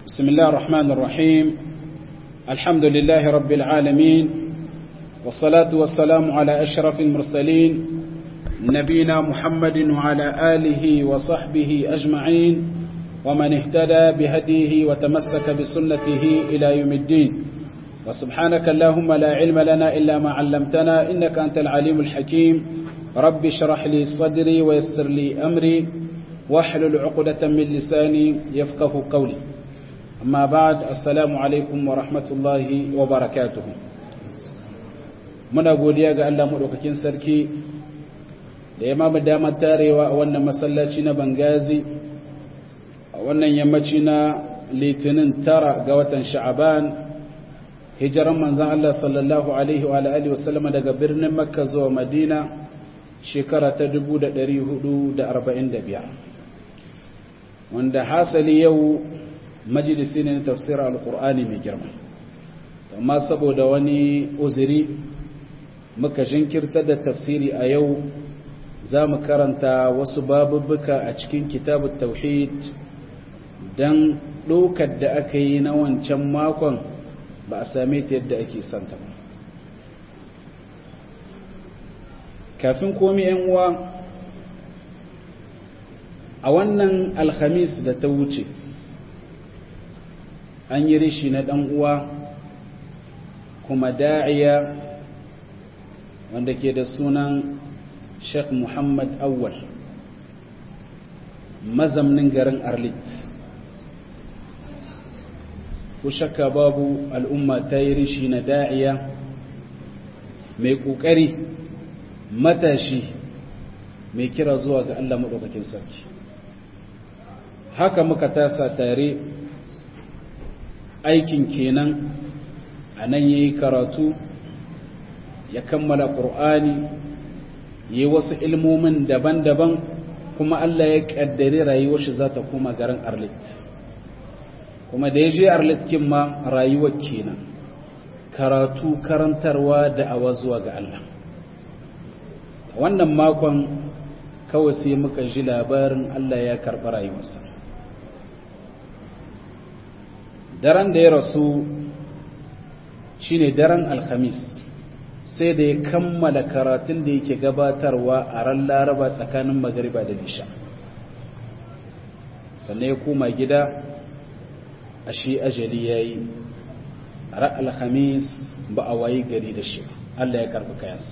بسم الله الرحمن الرحيم الحمد لله رب العالمين والصلاة والسلام على أشرف المرسلين نبينا محمد وعلى آله وصحبه أجمعين ومن اهتدى بهديه وتمسك بسنته إلى يوم الدين وسبحانك اللهم لا علم لنا إلا ما علمتنا إنك أنت العليم الحكيم رب اشرح لي صدري ويسر لي أمري واحلل عقدة من لساني يفقه قولي أما بعد السلام عليكم ورحمة الله وبركاته muna godiya ga Allah madaukakin sarki da ya mamu damar tarewa a wannan masallaci na Bangazi a wannan yammaci na Litinin 9 ga watan Sha'aban hijiran manzon Allah sallallahu alaihi wa alihi wasallam daga birnin Makka zuwa Madina shekara ta 1445 wanda hasali yau majalisi ne na tafsirin alkur'ani mai girma amma saboda wani uzuri muka jinkirta da tafsiri a yau za mu karanta wasu babubuka a cikin kitabut tauhid don ɗaukar da aka yi na wancan makon ba a same ta yadda ake santa ba kafin komi yan uwa a wannan alhamis da ta wuce an yi rishi na ɗan uwa kuma da'iya wanda ke da sunan Sheikh Muhammad Awwal mazamnin garin Arlit ku shakka babu al'umma ta yi rishi na da'iya mai ƙoƙari matashi mai kira zuwa ga Allah maɗaukakin sarki haka muka tasa tare aikin kenan a nan ya yi karatu ya kammala ƙur'ani ya yi wasu ilmomin daban-daban kuma Allah ya ƙaddari rayuwar shi za ta koma garin Arlit kuma da ya je Arlit kin ma rayuwar kenan karatu karantarwa da awa zuwa ga Allah wannan makon kawai sai muka ji labarin Allah ya karɓi rayuwarsa daren da ya rasu shine daren alhamis sai da ya kammala karatun da yake gabatarwa a ran laraba tsakanin magariba da nisha sannan ya koma gida a shi ajali ya yi a ran alhamis ba a wayi gari da shi Allah ya karɓi kayansa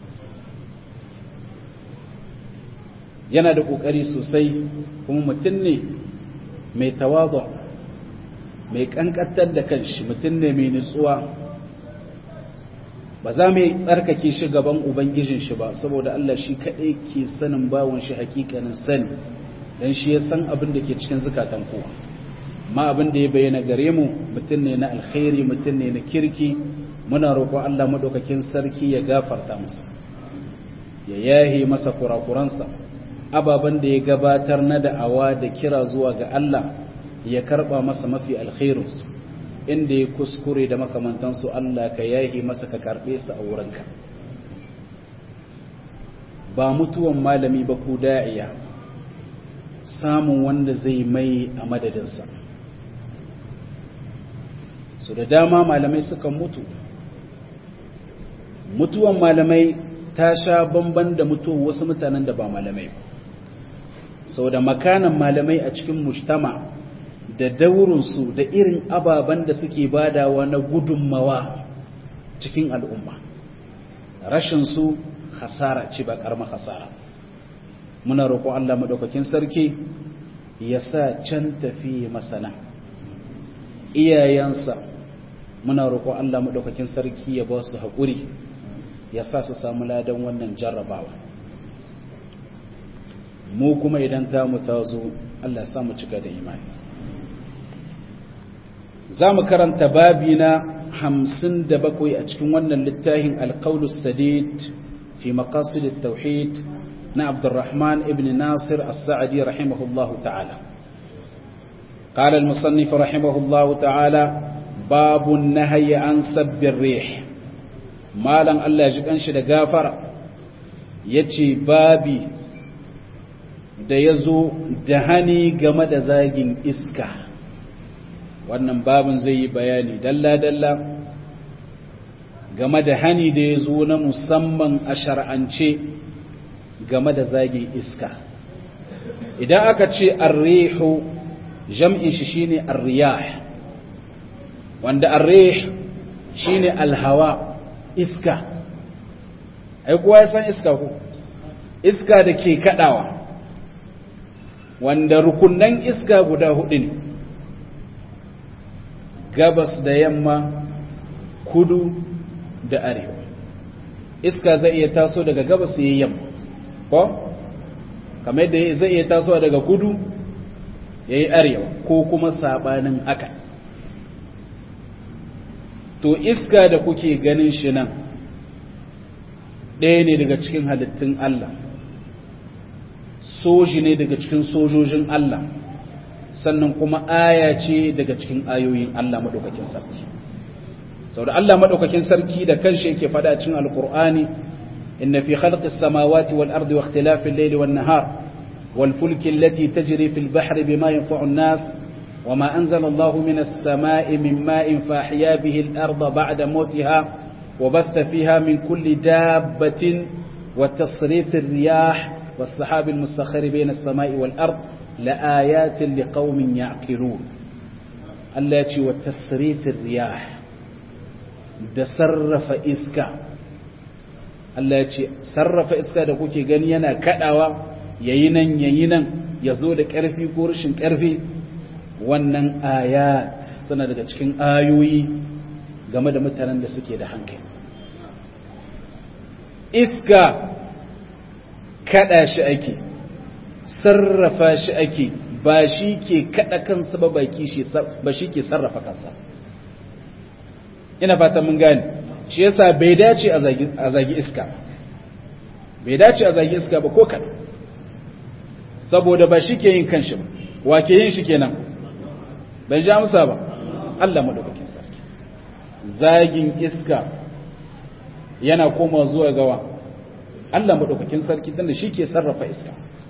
yana da ƙoƙari sosai kuma mutum ne mai tawazu mai ƙanƙantar da kanshi mutum ne mai nutsuwa ba za mu tsarkake shi gaban ubangijin shi ba saboda Allah shi kaɗai ke sanin bawon shi hakikanin sani dan shi ya san abin da ke cikin zukatan kowa amma abin da ya bayyana gare mu mutum ne na alkhairi mutum ne na kirki muna roƙon Allah madaukakin sarki ya gafarta masa ya yahi masa kurakuransa ababen da ya gabatar na da'awa da kira zuwa ga Allah ya karba masa mafi alkhairinsu inda ya kuskure da makamantansu Allah ka yahi masa ka karbe su a wurinka ba mutuwan malami ba ku da'iya samun wanda zai mai a madadinsa su da dama malamai sukan mutuwan malamai ta sha bamban da mutuwan wasu mutanen da ba malamai ba sau da makanan malamai a cikin mujtama da daurinsu da irin ababen da suke badawa na gudunmawa cikin al'umma rashinsu hasara ce ba ƙarama hasara muna roƙo Allah maɗaukakin sarki ya sa can tafi masana iyayensa muna roƙo Allah maɗaukakin sarki ya ba su haƙuri ya sa su samu ladan wannan jarrabawa mu kuma idan tamu ta zo Allah ya samu cika da imani za mu karanta babi na 57 a cikin wannan littafin alqaulus sadid fi maqasid at-tauhid na Abdurrahman ibn Nasir as-Sa'di rahimahullahu ta'ala قال المصنف رحمه الله تعالى باب النهي عن سب الريح مالن الله ya ji kanshi da gafara yace babi da yazo da hani game da zagin iska wannan babin zai yi bayani dalla-dalla game da hani da ya zo na musamman a shar'ance game da zagin iska. Idan aka ce arrihu jam'in shi shine arriyah, wanda arrih shine alhawa, iska. Ai kowa ya san iska ko? Iska da ke kadawa, wanda rukunan iska guda hudu ne, gabas da yamma, kudu da arewa. Iska zai iya taso daga gabas yayin yamma, ko kamar yadda zai iya tasowa daga kudu yayi arewa, ko kuma sabanin haka. To iska da kuke ganin shi nan ɗaya ne daga cikin halittun Allah, soji ne daga cikin sojojin Allah, sannan kuma aya ce daga cikin ayoyin Allah madaukakin sarki. Saboda Allah madaukakin sarki da kanshi yake faɗa cikin Alƙur'ani, inna fi khalqis samawati wal ardi wa ikhtilafil layli wan nahar wal fulki allati tajri fil bahri bima yanfa'u an-nas wama anzala Allahu minas samai min ma'in fa ahya bihi al-arda ba'da mawtiha wa batha fiha min kulli dabbatin wa tasrifir riyah was sahabil musakhkhir bayna as-samai wal ard la ayatin liqaumin ya'qilun. Allah ya ce wa tasrifir riyah, da sarrafa iska. Allah ya ce sarrafa iska da kuke gani yana kadawa yayi nan ya zo da ƙarfi ko rashin ƙarfi, wannan ayat suna daga cikin ayoyi game da mutanen da suke da hankali. Iska kada shi ake, sarrafa shi ake, ba shi ke kada kansa ba, ba shi ke sarrafa kansa. Ina fata mun gane, shi yasa bai dace a zagi iska, bai dace a zagi iska ba ko kaɗan, saboda ba shi ke yin kanshi ba, wa ke yin shi kenan? Ban ja musa ba, Allah madaukakin sarki. Zagin iska yana koma zuwa gawa Allah madaukakin sarki, tunda shi ke sarrafa iska.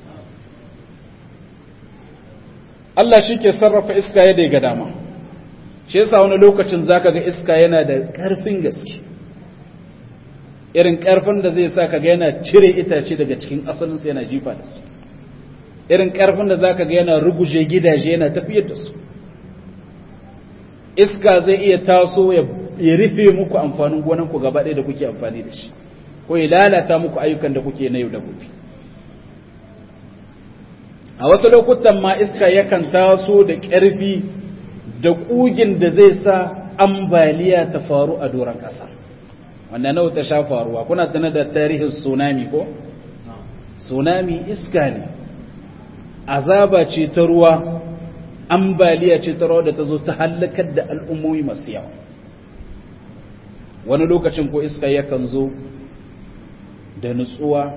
Allah shi ke sarrafa iska yadda ya ga dama. Shi yasa wani lokacin zaka ga iska yana da ƙarfin gaske, irin ƙarfin da zai sa kaga yana cire itace daga cikin asalinsu yana jifa da su, irin ƙarfin da zaka ga yana ruguje gidaje yana tafiyar da su. Iska zai iya taso ya rufe muku amfanin gonan ku gaba ɗaya da kuke amfani da shi, ko ya lalata muku ayyukan da kuke na yau da gobe. A wasu lokutan ma iska yakan taso da ƙarfi da ƙugin da zai sa ambaliya ta faru a doron ƙasa. Wannan nawa ta sha faruwa, kuna tana da tarihin tsunami ko? Tsunami iska ne, azaba ce ta ruwa, ambaliya ce ta ruwa da ta zo ta halakar da al'ummomi masu yawa. Wani lokacin ko iska yakan zo da nutsuwa,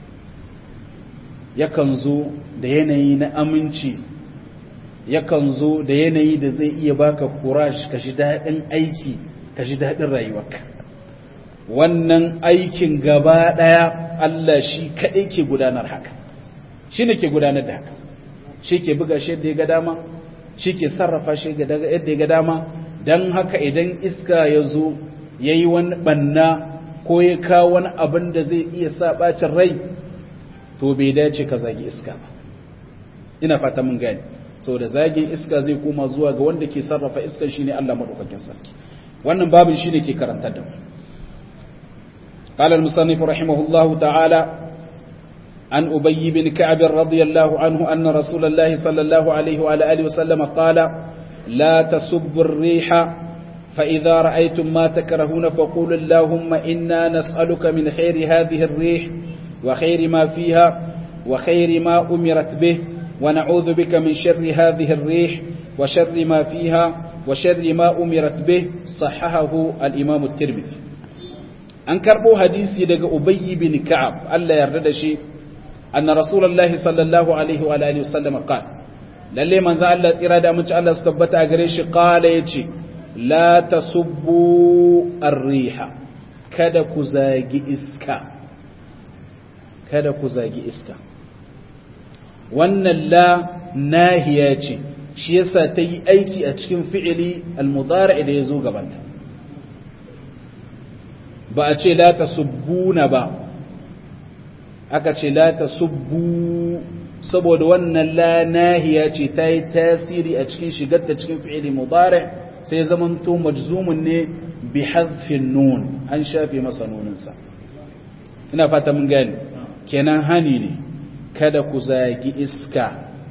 yakan zo da yanayi na aminci, yakan zo da yanayi da zai iya baka courage ka ji daɗin aiki, ka ji daɗin rayuwarka. Wannan aikin gaba ɗaya Allah shi kaɗai ke gudanar haka, shi ne ke gudanar da haka, shi ke buga shi yadda ya ga dama, shi ke sarrafa shi yadda ya ga dama. Don haka idan iska ya zo ya yi wani ɓanna ko ya kawo wani abin da zai iya sa ɓacin rai, to bai dace ka zagi iska ba. Ina fata mun gani, saboda zagin iska zai koma zuwa ga wanda ke sarrafa iskan shine Allah madaukakin sarki. Wannan babin shine ke karantar da mu. قال المصنف رحمه الله تعالى عن أبي بن كعب رضي الله عنه أن رسول الله صلى الله عليه وعلى آله وسلم قال لا تسبوا الريح فإذا رأيتم ما تكرهون فقولوا اللهم إنا نسألك من خير هذه الريح وخير ما فيها وخير ما أمرت به ونعوذ بك من شر هذه الريح وشر ما فيها وشر ما أمرت به. صححه الإمام الترمذي. an karbo hadisi daga Ubay bin Ka'ab, Allah yarda da shi, anna Rasulullahi sallallahu alaihi wa alihi wasallam qala, lalle manzo Allah tsira da mutunci Allah su tabbata gare shi, qala yace la tasubbu ar-riha, kada ku zagi iska, kada ku zagi iska. Wannan la nahiya ce shi yasa ta yi aiki a cikin fi'ili al-mudari da ya zo gabanta ba a ce la tasubbuna ba aka ce la tasubbu saboda wannan la nahiya ce ta yi tasiri a cikin shigar da cikin fi'ili mudari sai zamanto majzumun ne bi hadfin nun an shafe masa nuninsa ina fata mun gani kenan hani ne kada ku zagi iska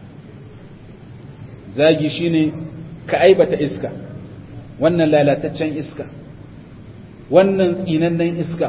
zagi shine ka aibata iska wannan lalataccen iska wannan tsinannen iska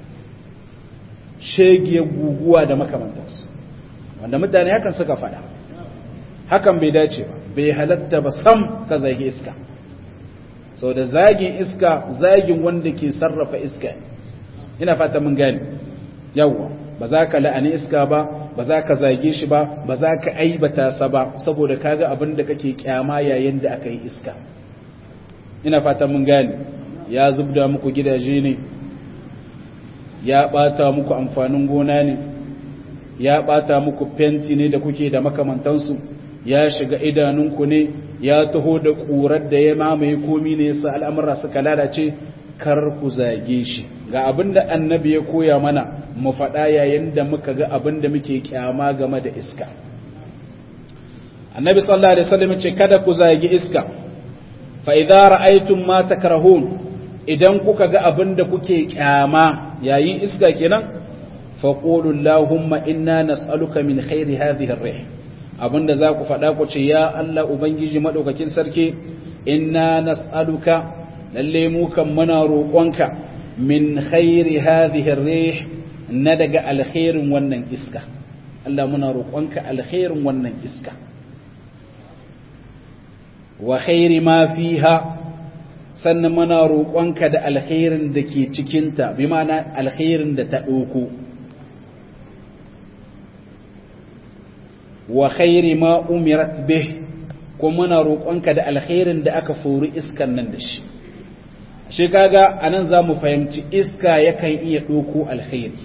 shegiyar guguwa da makamantansu wanda mutane hakan suka fada hakan bai dace ba bai halatta ba sam ka zagi iska sau da zagin iska zagin wanda ke sarrafa iska ina fata mun gani yawwa ba za ka la'ani iska ba za ka zage shi ba za ka aibata sa ba saboda kaga abin da kake kyama yayin da aka yi iska ina fata mun gani ya zubda muku gidaje ne ya bata muku amfanin gona ne ya bata muku fenti ne da kuke da makamantansu ya shiga idanunku ne ya taho da ƙurar da ya mamaye komi ne yasa al'amura suka lalace kar ku zage shi ga abinda annabi ya koya mana mu faɗa yayin da muka ga abinda muke kyama game da iska annabi sallallahu alaihi wasallam ce kada ku zage iska fa idza ra'aytum ma takrahun idan kuka ga abinda kuke kyama yayin iska kenan fa qulu allahumma inna nas'aluka min khairi hadhihi ar-rih abinda za ku faɗa ku ce ya Allah ubangiji madaukakin sarki inna nas'aluka lalle mu kan muna roƙonka min khairi hadhihi ar-rih na daga alkhairin wannan iska Allah muna roƙonka alkhairin wannan iska wa khairi ma fiha sannan muna roƙonka da alkhairin da ke cikinta bi ma'ana alkhairin da ta ɗauko wa khairi ma umirat bih kuma muna roƙonka da alkhairin da aka fori iskan nan da shi shi kaga anan zamu fahimci iska yakan iya ɗauko alkhairi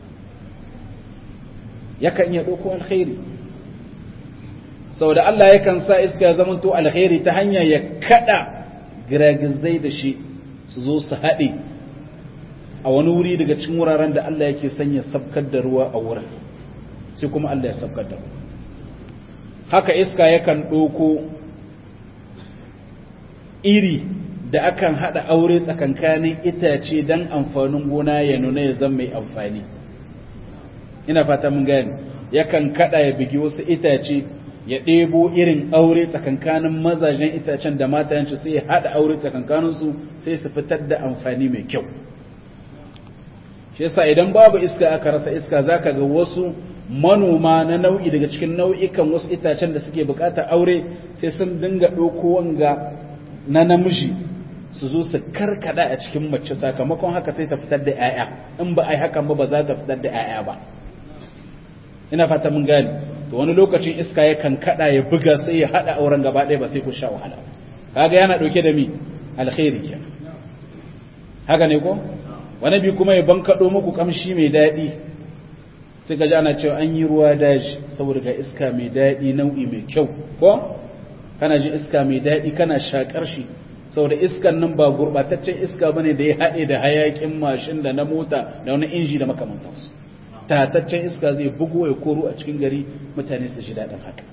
saboda Allah yakan sa iska ya zama to alkhairi ta hanya ya kada giragizai da shi su zo su haɗe a wani wuri daga cikin wuraren da Allah yake sanya sabkar da ruwa a wurin sai kuma Allah ya sabkar da ruwa haka iska yakan ɗauko iri da akan haɗa aure tsakankanin itace don amfanin gona ya nuna ya zama mai amfani ina fata mun gani yakan kada ya bigi wasu itace ya ɗebo irin aure tsakankanin mazajen itacen da matayenci sai ya haɗa aure tsakankaninsu sai su fitar da amfani mai kyau shi yasa idan babu iska aka rasa iska zaka ga wasu manoma na nau'i daga cikin nau'ikan wasu itacen da suke bukatar aure sai sun dinga ɗauko wanga na namiji su zo su karkada a cikin mace sakamakon haka sai ta fitar da 'ya'ya in ba a yi hakan ba za ta fitar da 'ya'ya ba ina fata mun gani to wani lokacin iska yakan kada ya buga sai ya hada auren gaba ɗaya ba sai ku sha wahala kaga yana dauke da mi alkhairi kenan haka ne ko wani bi kuma ya bankado muku kamshi mai dadi sai ka ji ana cewa an yi ruwa daji saboda ga iska mai dadi nau'i mai kyau ko kana ji iska mai dadi kana shakar shi saboda iskan nan ba gurbataccen iska bane da ya haɗe da hayakin mashin da na mota da wani inji da makamantansu tataccen iska zai bugo ya koro a cikin gari mutane su ji daɗin haka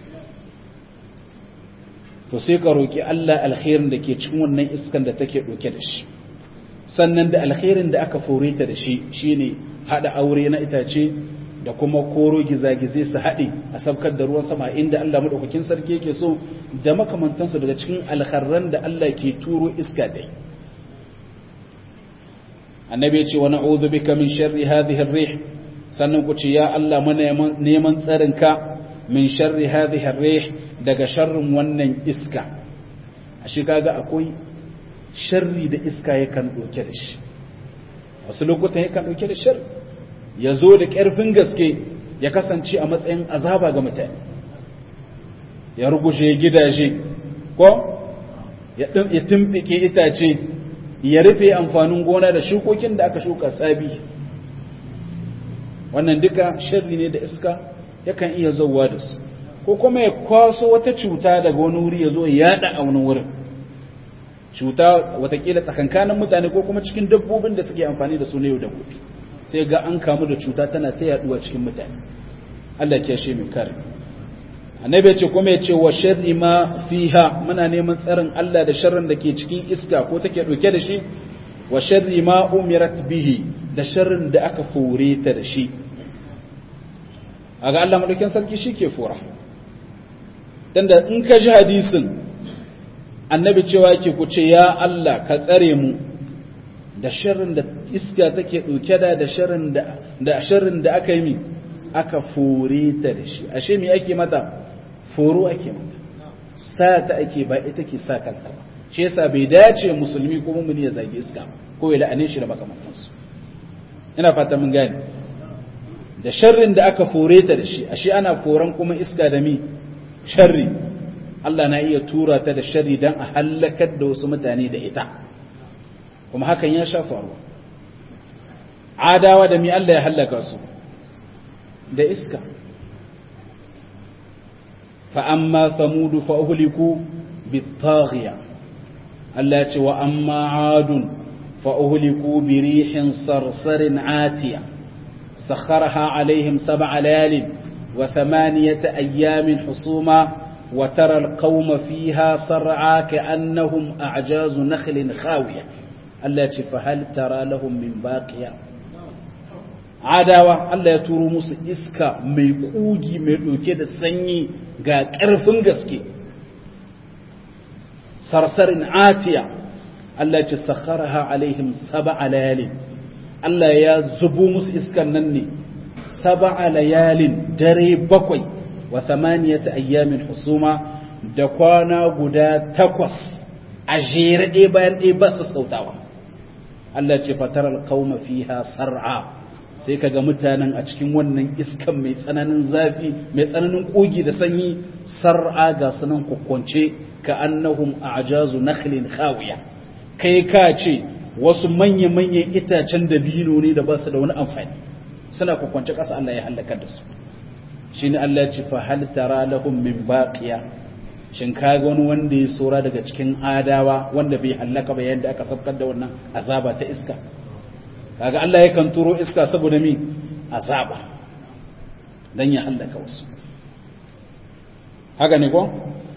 to sai ka roƙi Allah alkhairin da ke cikin wannan iskan da take ɗauke da shi sannan da alkhairin da aka fore ta da shi shine haɗa aure na itace da kuma koro gizagizai su haɗe a sabkar da ruwan sama inda Allah madaukakin sarki yake so da makamantansu daga cikin alkharran da Allah ke turo iska dai annabi ya ce wa na'udhu bika min sharri hadhihi ar-rih sannan ku ce ya Allah mana neman tsarinka min sharri hadhihi ar-rih daga sharrin wannan iska ashe kaga akwai sharri da iska yakan doke da shi wasu lokutan yakan doke da sharri yazo da ƙarfin gaske ya kasance a matsayin azaba ga mutane ya ruguje gidaje ko ya tumbike itace ya rufe amfanin gona da shukokin da aka shuka sabi wannan duka sharri ne da iska yakan iya zauwa da su ko kuma ya kwaso wata cuta daga wani wuri ya zo ya yada a wani wurin, cuta watakila tsakankanin mutane ko kuma cikin dabbobin da suke amfani da su ne yau da gobe, sai ga an kamu da cuta tana ta yaduwa cikin mutane. Allah ya shi mai kare. Annabi ya ce kuma ya ce wa sharri ma fiha, muna neman tsarin Allah da sharrin da ke cikin iska ko take dauke da shi, wa sharri ma umirat bihi, da sharrin da aka fore ta da shi. Aga Allah madaukin sarki shi ke fora. Dan da in ka ji hadisin Annabi cewa yake ku ce ya Allah ka tsare mu da sharrin da iska take dauke da sharrin da aka yi mi aka fore ta da shi. Ashe me ake mata? Foro ake mata, sa ta ake ba ita ke sa kanta ba. Shi yasa bai dace musulmi ko mummuni ya zagi iska ko ya la'ane shi da makamantansu. Ina fata mun gane. Da sharrin da aka fore ta da shi, ashe ana foran kuma iska da mi sharri. Allah na iya tura ta da sharri dan a halakar da wasu mutane da ita. Kuma hakan ya sha faruwa. Adawa da mi Allah ya halaka su da iska. فأما ثمود فأهلكوا بالطاغية التي وأما عاد فأهلكوا بريح صرصر عاتية سخرها عليهم 7 ليال و8 أيام حصوما وترى القوم فيها صرعا كأنهم أعجاز نخل خاوية التي فهل ترى لهم من باقية. Adawa Allah ya turo musu iska mai kugi mai ɗauke da sanyi ga ƙarfin gaske, sarsarin atiya. Allah ya ce sakharaha alaihim 7 layalin, Allah ya zubo musu iskan nan ne 7 layalin, dare 7 wa 8 ayyamin husuma, da kwana guda 8 a jere ɗaya bayan ɗaya ba su sautawa. Allah ya ce fataral qauma fiha sar'a, sai kaga mutanen a cikin wannan iskan mai tsananin zafi mai tsananin kogi da sanyi sar'a ga sunan kokkonce ka annahum a'jazu nakhlin khawiya, kai ka ce wasu manya-manyan itacen dabino ne da ba su da wani amfani suna kokkonce kasa. Allah ya halaka da su. Shine Allah ya ce fa hal tara lahum min baqiya, shin kaga wani wanda ya tsora daga cikin adawa wanda bai halaka ba yayin da aka sabkar da wannan azaba ta iska. Kaga Allah yakan turo iska saboda mi azaba dan ya halaka wasu. Haka ne ko?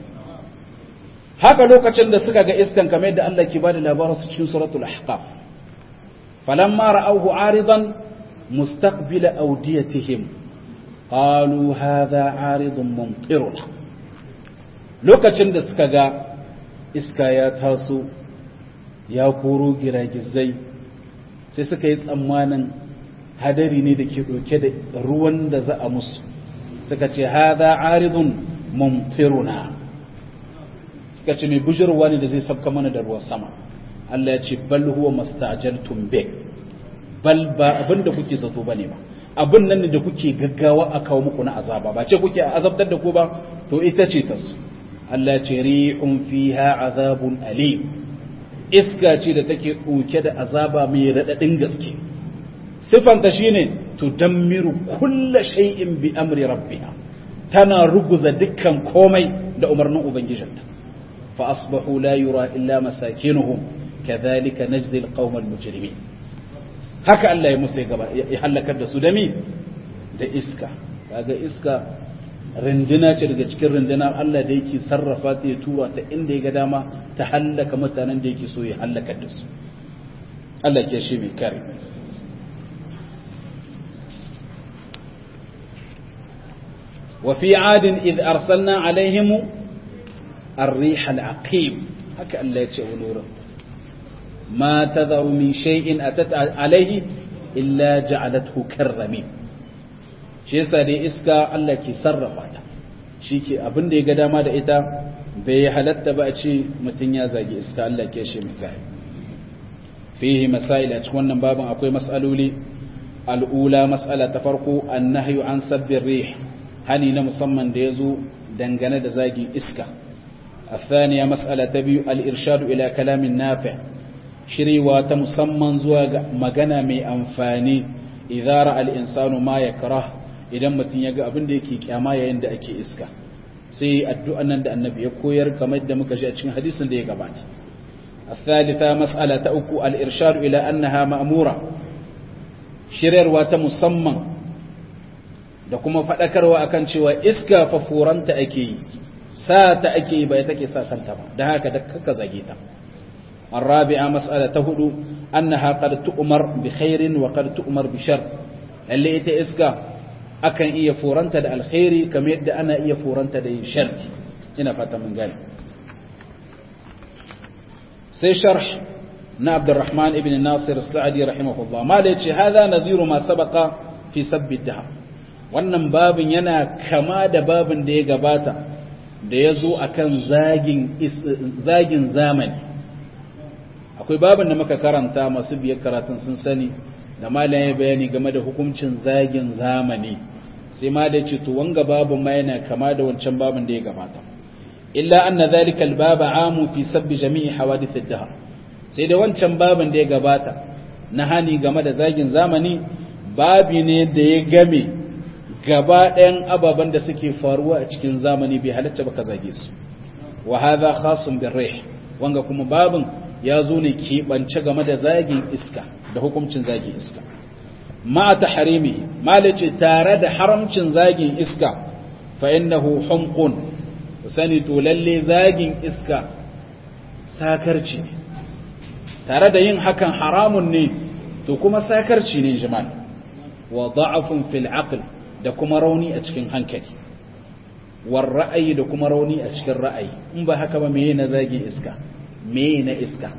Haka lokacin da suka ga iskan kamar yadda Allah ke bada labarin su cikin suratul ahqaf, falamma ra'awhu 'aridan mustaqbila awdiyatihim qalu hadha 'aridun mumtiruna. Lokacin da suka ga iska ya taso ya koro giragizai, sai suka yi tsammanin hadari ne da ke ɗauke da ruwan da za a musu, suka ce haza aridun mumtiruna, suka ce mai bujirwa ne da zai sabka mana da ruwan sama. Allah ya ce bal huwa mastajaltum bi, bal ba abin da kuke zato bane ba, abin nan ne da kuke gaggawa a kawo muku na azaba, ba ce kuke azabtar da ku ba, to ita ce ta su. Allah ya ce rihun fiha azabun alim, iska ce da take ɗauke da azaba mai raɗaɗin gaske. Sifanta shi ne tudammiru kulla shay'in bi amri rabbiha, tana ruguza dukkan komai da umarnin ubangijinta. Fa asbahu la yura illa masakinuhum kadhalika najzi alqawmal mujrimin. Haka Allah ya musu ya halakar da su da mi da iska. Kaga iska rinduna ce daga cikin rundunar Allah da yake sarrafa ta ya tura ta inda ya ga dama ta hallaka mutanen da yake so ya hallaka da su. Allah ke shi mai kare. wa fi adin idh arsalna alaihim ar-rih al-aqim, haka Allah ya ce wa nura ma tadharu min shay'in atat alaihi illa ja'alathu karramin. Shi yasa dai iska Allah ke sarrafa ta, shi ke abin da ya ga dama da ita, bai halatta ba a ce mutum ya zagi iska. Allah ke shi muka fihi masail, a cikin wannan babin akwai mas'aloli. al'ula, mas'ala ta farko, annahyu an sabbin rih, hani na musamman da ya zo dangane da zagi iska. الثانية مسألة تبي الإرشاد إلى كلام نافع، شريوة مسمى زواج مجانا مي أنفاني إذا رأى الإنسان ما يكره، إذا متن يجا أبن ديكي كما يند أكي إسكا sai addu'an nan da annabi ya koyar kamar da muka ji a cikin hadisin da ya gabata. الثالثة مسألة أكو الإرشاد إلى أنها مأمورة شرير واتمصمم da kuma faɗakarwa akan cewa iska fa furanta ake yi sa ta ake yi bai take sa kanta ba da haka da kaka zage ta. الرابعة مسألة هدو أنها قد تؤمر بخير وقد تؤمر بشر اللي ita iska akan iya furanta da alkhairi kamar yadda ana iya furanta da shar. Ina fata mun gane. sai sharh na Abdurrahman ibn Nasir As-Sa'di rahimahullah ma da yace hadha nadhiru ma sabaqa fi sabbi dahab. Wannan babin yana kama da babin da ya gabata da yazo akan zagin zamani. Akwai babin da muka karanta masu biyar karatun sun sani da malam ya bayani game da hukuncin zagin zamani, sai ma da ce to wanga babin ma yana kama da wancan babin da ya gabata. illa anna dhalika al-baba amu fi sabbi jami'i hawadith ad-dahr, sai da wancan babin da ya gabata na hani game da zagin zamani babi ne da ya game gaba ɗayan ababen da suke faruwa a cikin zamani bai halatta ba ka zage su. Wa hadha khasun bir-rih, wanga kuma babin ya zo ne keɓance game da zagin iska da hukuncin zagin iska. Ma tahrimi malace tare da haramcin zagin iska fa innahu humqun, sani to lalle zagin iska sakarci ne, tare da yin hakan haramun ne to kuma sakarci ne jimal. Wa da'afun fil aql, da kuma rauni a cikin hankali, war ra'ayi da kuma rauni a cikin ra'ayi. In ba haka ba meye na zagin iska, meye na iska?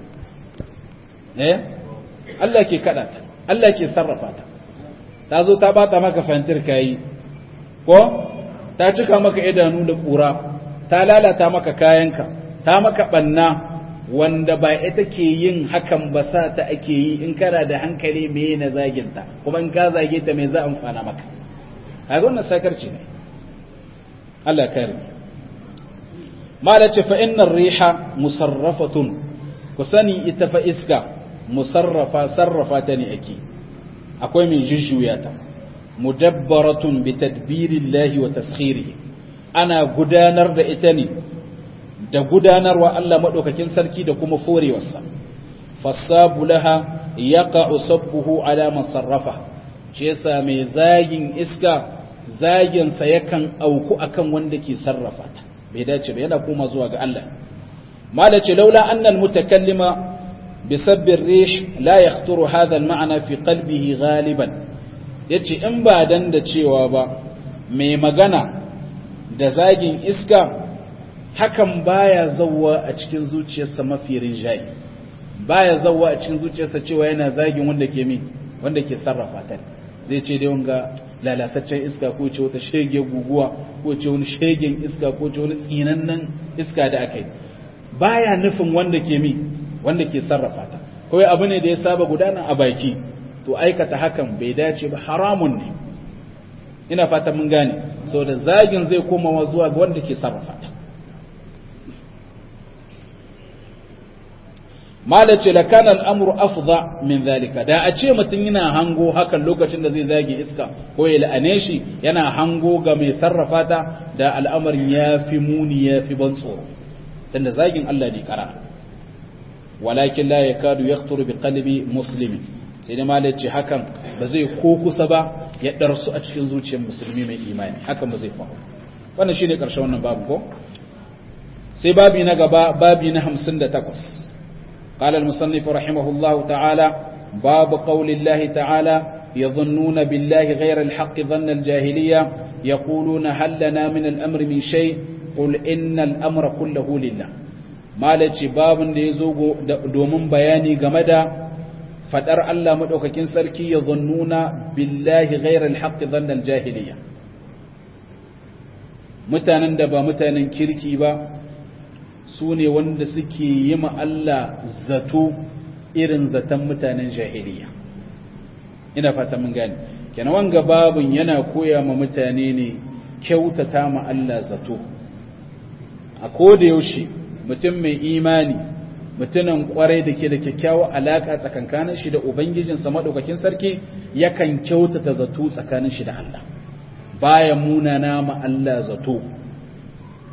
Allah ke kada ta, Allah ke sarrafa ta. Ta zo ta bata maka fantir kayi ko ta cika maka idanu da kura, ta lalata maka kayanka, ta maka banna wanda ba ita ke yin hakan ba sa ta ake yi. In kana da hankali meye na zaginta, kuma in ka zage ta me za amfana maka? Kaga wannan sakarci ne. Allah kare. Malace fa innar riha musarrafatun, ku sani ita fa iska musarrafa sarrafa ta ne ake, akwai mai jujjuya ta. Mudabbaratun bi tadbirillahi wa taskhirihi, ana gudanar da ita ne da gudanarwa Allah madaukakin sarki da kuma forewarsa. Fasabu laha yaqa'u sabbuhu ala man sarrafa, shi yasa mai zagin iska zagin sa yakan auku akan wanda ke sarrafa ta, bai dace ba, yana koma zuwa ga Allah. malace laula anna almutakallima bisabbi ar-rih la yakhturu hadha al-ma'na fi qalbihi ghaliban, yace in ba dan da cewa ba mai magana da zagin iska hakan baya zawwa a cikin zuciyarsa mafi rinjayi, baya zawwa a cikin zuciyarsa cewa yana zagin wanda ke wanda ke sarrafa ta. Zai ce dai wanga lalataccen iska, ko ce wata shege guguwa, ko ce wani shegen iska, ko ce wani tsinannen iska da aka yi. Baya nufin wanda ke wanda ke sarrafa ta, kawai abu ne da ya saba gudana a baki, to aikata hakan bai dace ba, haramun ne. Ina fata mun gane, saboda zagin zai koma zuwa ga wanda ke sarrafa ta. malace la kana al'amru afdha min zalika, da a ce mutum yana hango hakan lokacin da zai zage iska ko ya la'ane shi, yana hango ga mai sarrafa ta, da al'amarin ya fi muni, ya fi ban tsoro, tunda zagin Allah ne kara. Walakin la yakadu yakhturu bi qalbi muslimin, sai da malace hakan ba zai ko kusa ba ya darsu a cikin zuciyar musulmi mai imani, hakan ba zai faru. Wannan shine karshen wannan babu ko sai babi na gaba, babi na 58. قال المصنف رحمه الله تعالى باب قول الله تعالى يظنون بالله غير الحق ظن الجاهلية يقولون هل لنا من الأمر من شيء قل إن الأمر كله لله. malaci babin da ya zo domin bayani game da fadar Allah madaukakin sarki ya zannuna billahi ghairal haqqi dhannal jahiliya, mutanen da ba mutanen kirki ba su ne wanda suke yi ma Allah zato irin zaton mutanen jahiliya. Ina fata mun gane, kenan wanga babun yana koya ma mutane ne kyautata ma Allah zato. A koda yaushe mutum mai imani, mutumin kwarai da ke da kyakkyawa alaka tsakankanin shi da ubangijinsa madaukakin sarki, yakan kyautata zato tsakanin shi da Allah, baya munana ma Allah zato.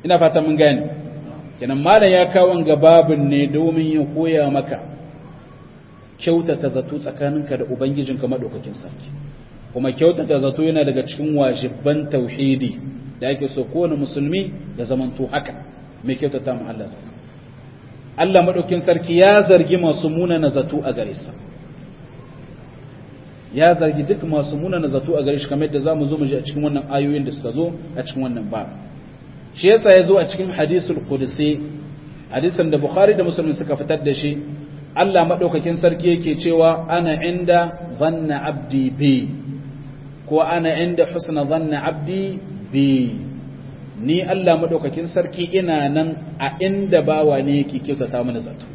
ina fata mun gane kenan malam ya kawo gababin ne domin ya koya maka kyautata zato tsakaninka da ubangijinka madaukakin sarki kuma kyautata zato yana daga cikin wajibban tauhidi da yake so kowane musulmi ya zamanto haka mai kyautata mu Allah zato Allah madaukakin sarki ya zargi masu munana zato a gare sa ya zargi duk masu munana zato a gare shi kamar yadda zamu zo mu ji a cikin wannan ayoyin da suka zo a cikin wannan ba shi yasa ya zo a cikin hadisul qudsi hadisin da Bukhari da Muslim suka fitar da shi Allah madaukakin sarki yake cewa ana inda dhanna abdi bi ko ana inda husna dhanna abdi bi ni Allah madaukakin sarki ina nan a inda bawa ne yake kyautata mana zato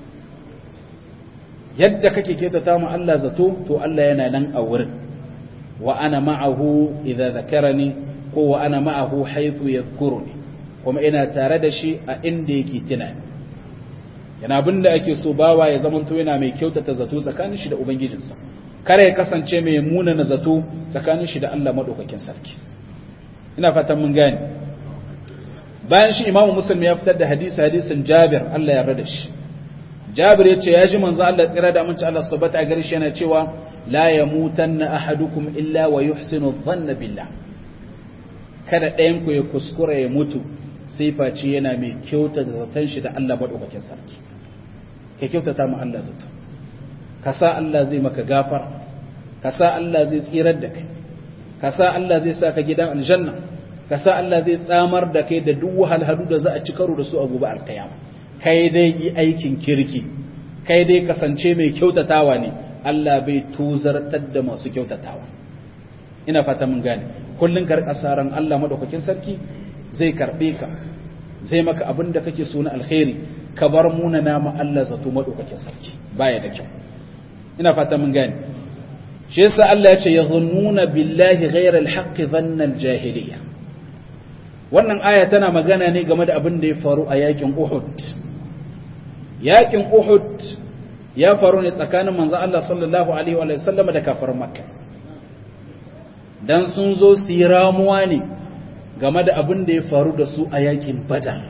yadda kake kyautata mu Allah zato to Allah yana nan a wurin wa ana ma'ahu idza zakarani ko wa ana ma'ahu haythu yadhkuruni kuma ina tare da shi a inda yake tunani yana abinda ake so bawa ya zamanto yana mai kyautata zato tsakanin shi da ubangijinsa kare ya kasance mai munana zato tsakanin shi da Allah madaukakin sarki ina fatan mun gane bayan shi Imam Muslim ya fitar da hadisin Jabir Allah ya yarda da shi Jabir yace ya ji manzo Allah tsira da aminci Allah subhanahu a gare shi yana cewa la yamutanna ahadukum illa wa yuhsinu dhanna billah kada ɗayan ku ya kuskura ya mutu sai face yana mai kyautata zaton shi da Allah madaukakin sarki ka kyautata mu Allah zato ka sa Allah zai maka gafara ka sa Allah zai tsirar da kai ka sa Allah zai saka gidan aljanna ka sa Allah zai tsamar da kai da duk wahalhalu da za a ci karo da su a gobe alkiyama kai dai yi aikin kirki kai dai kasance mai kyautatawa ne Allah bai tuzartar da masu kyautatawa ina fata mun gane kullun karka saran Allah madaukakin sarki zai karbe ka zai maka abin da kake so na alkhairi ka bar muna nama Allah zato madaukakin sarki baya da kyau ina fata mun gane shi yasa Allah ya ce yadhunnuna billahi ghayra alhaqqi dhanna aljahiliyya wannan aya tana magana ne game da abin da ya faru a yakin Uhud yakin Uhud ya faru ne tsakanin manzon Allah sallallahu alaihi wa sallam da kafirin Makka dan sun zo su yi ramuwa ne game da abin da ya faru da su a yakin Badar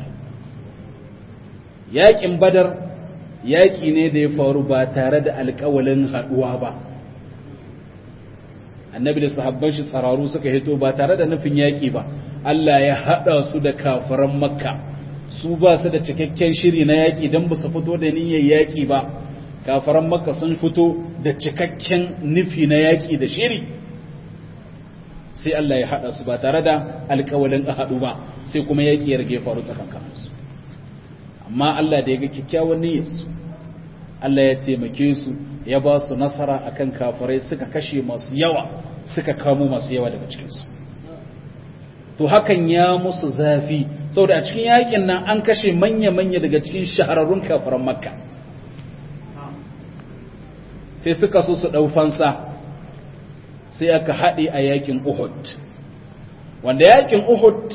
yakin Badar yaki ne da ya faru ba tare da alƙawalin haduwa ba annabi da sahabban shi tsararu suka hito ba tare da nufin yaki ba Allah ya hada su da kafiran Makka su ba su da cikakken shiri na yaki dan ba su fito da niyyar yaki ba kafiran Makka sun fito da cikakken nufi na yaki da shiri sai Allah ya hada su ba tare da alƙawalin a hadu ba sai kuma yaki ya rage faru tsakankanin su amma Allah da ya ga kikkiawan niyyar su Allah ya taimake su ya ba su nasara akan kafirai suka kashe masu yawa suka kamo masu yawa daga cikinsu to hakan ya musu zafi saboda a cikin yakin nan an kashe manya-manya daga cikin shahararrun kafiran Makka sai suka so su dau fansa sai aka haɗe a yakin Uhud wanda yakin Uhud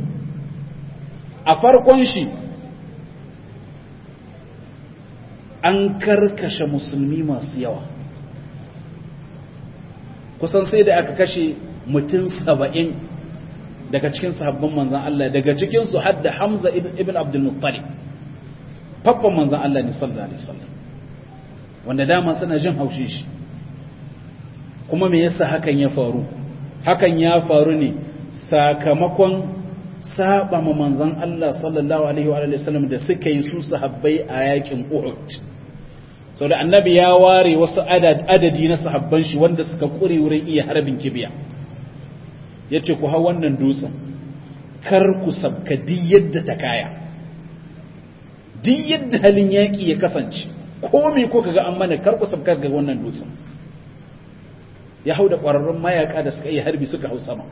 a farkon shi an karkashe musulmi masu yawa kusan sai da aka kashe mutum 70 daga cikin sahabban manzan Allah daga cikinsu hadda Hamza ibn Abdul Muttalib babban manzan Allah ne sallallahu alaihi wasallam wanda dama suna jin haushin shi kuma me yasa hakan ya faru ne sakamakon saba ma manzan Allah sallallahu alaihi wa sallam da suka yi su sahabbai a yakin Uhud sau da annabi ya ware wasu adadi na sahabban shi wanda suka kure wurin iya harbin kibiya ya ce ku hau wannan dutsen kar ku sabka duk yadda ta kaya duk yadda halin yaƙi ya kasance komai ko kaga an mana kar ku sabka ga wannan dutsen ya hau da ƙwararrun mayaka da suka iya harbi suka hau sama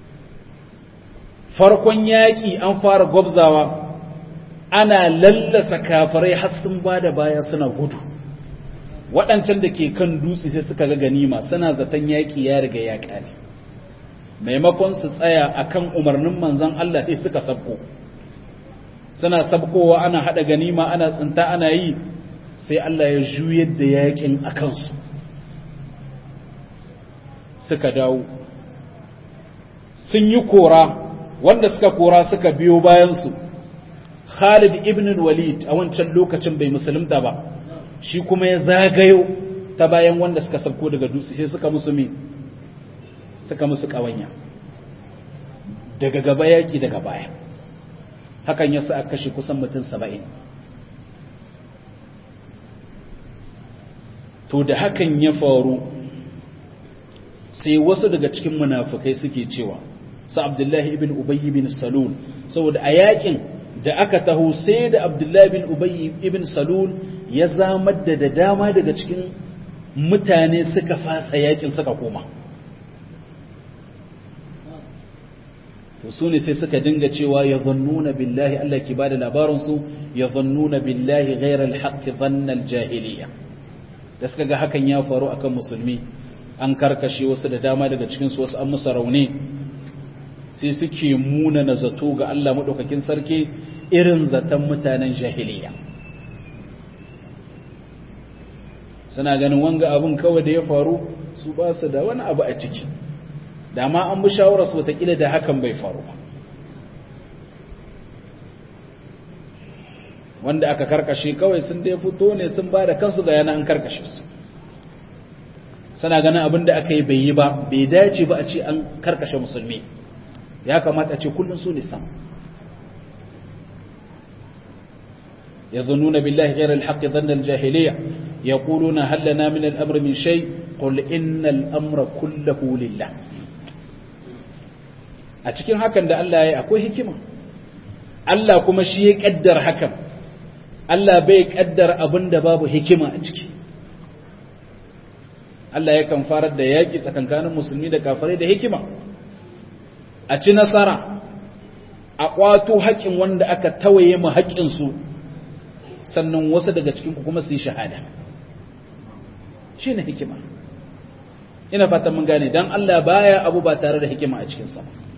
farkon yaƙi an fara gwabzawa ana lallasa kafirai har sun ba da baya suna gudu waɗancan da ke kan dutse sai suka ga ganima suna zaton yaƙi ya riga ya ƙare maimakon su tsaya akan umarnin manzon Allah sai suka sabko suna sabkowa ana hada ganima ana tsinta ana yi sai Allah ya juyar da yaƙin akan su suka dawo sun yi kora wanda suka kora suka biyo bayansu Khalid ibn Walid a wancan lokacin bai musulunta ba shi kuma ya zagayo ta bayan wanda suka sauko daga dutse sai suka musu kawanya daga gaba yaki daga baya hakan yasa aka kashe kusan mutum 70 to da hakan ya faru sai wasu daga cikin munafikai suke cewa sa Abdullahi ibn Ubay ibn Salul saboda a yakin da aka taho sai da Abdullahi ibn Ubay ibn Salul ya zamar da dama daga cikin mutane suka fasa yakin suka koma to su ne sai suka dinga cewa ya zannuna billahi Allah ke bada labarinsu ya zannuna billahi ghairal haqqi dhannal jahiliya da suka ga hakan ya faru akan musulmi an karkashe wasu da dama daga cikin su wasu an musu rauni sai suke muna na zato ga Allah madaukakin sarki irin zaton mutanen jahiliya suna ganin wanga abun kawai da ya faru su ba su da wani abu a ciki da ma an bi shawararsu watakila da hakan bai faru ba wanda aka karkashe kawai sun dai fito ne sun ba da kansu ga yana an karkashe su suna ganin abin da aka yi bai yi ba bai dace ba a ce an karkashe musulmi ya kamata a ce kullum su ne sama يظنون بالله غير الحق ظن الجاهلية يقولون هل لنا من الأمر من شيء قل إن الأمر كله لله a cikin hakan da Allah ya yi akwai hikima Allah kuma shi ya kaddar hakan Allah bai kaddar abin da babu hikima a ciki Allah yakan farar da yaki tsakankanin musulmi da kafirai da hikima a ci nasara a kwato haƙin wanda aka tawaye mu haƙin su sannan wasu daga cikin ku kuma su yi shahada shine hikima ina fatan mun gane dan Allah baya abu ba tare da hikima a cikin sa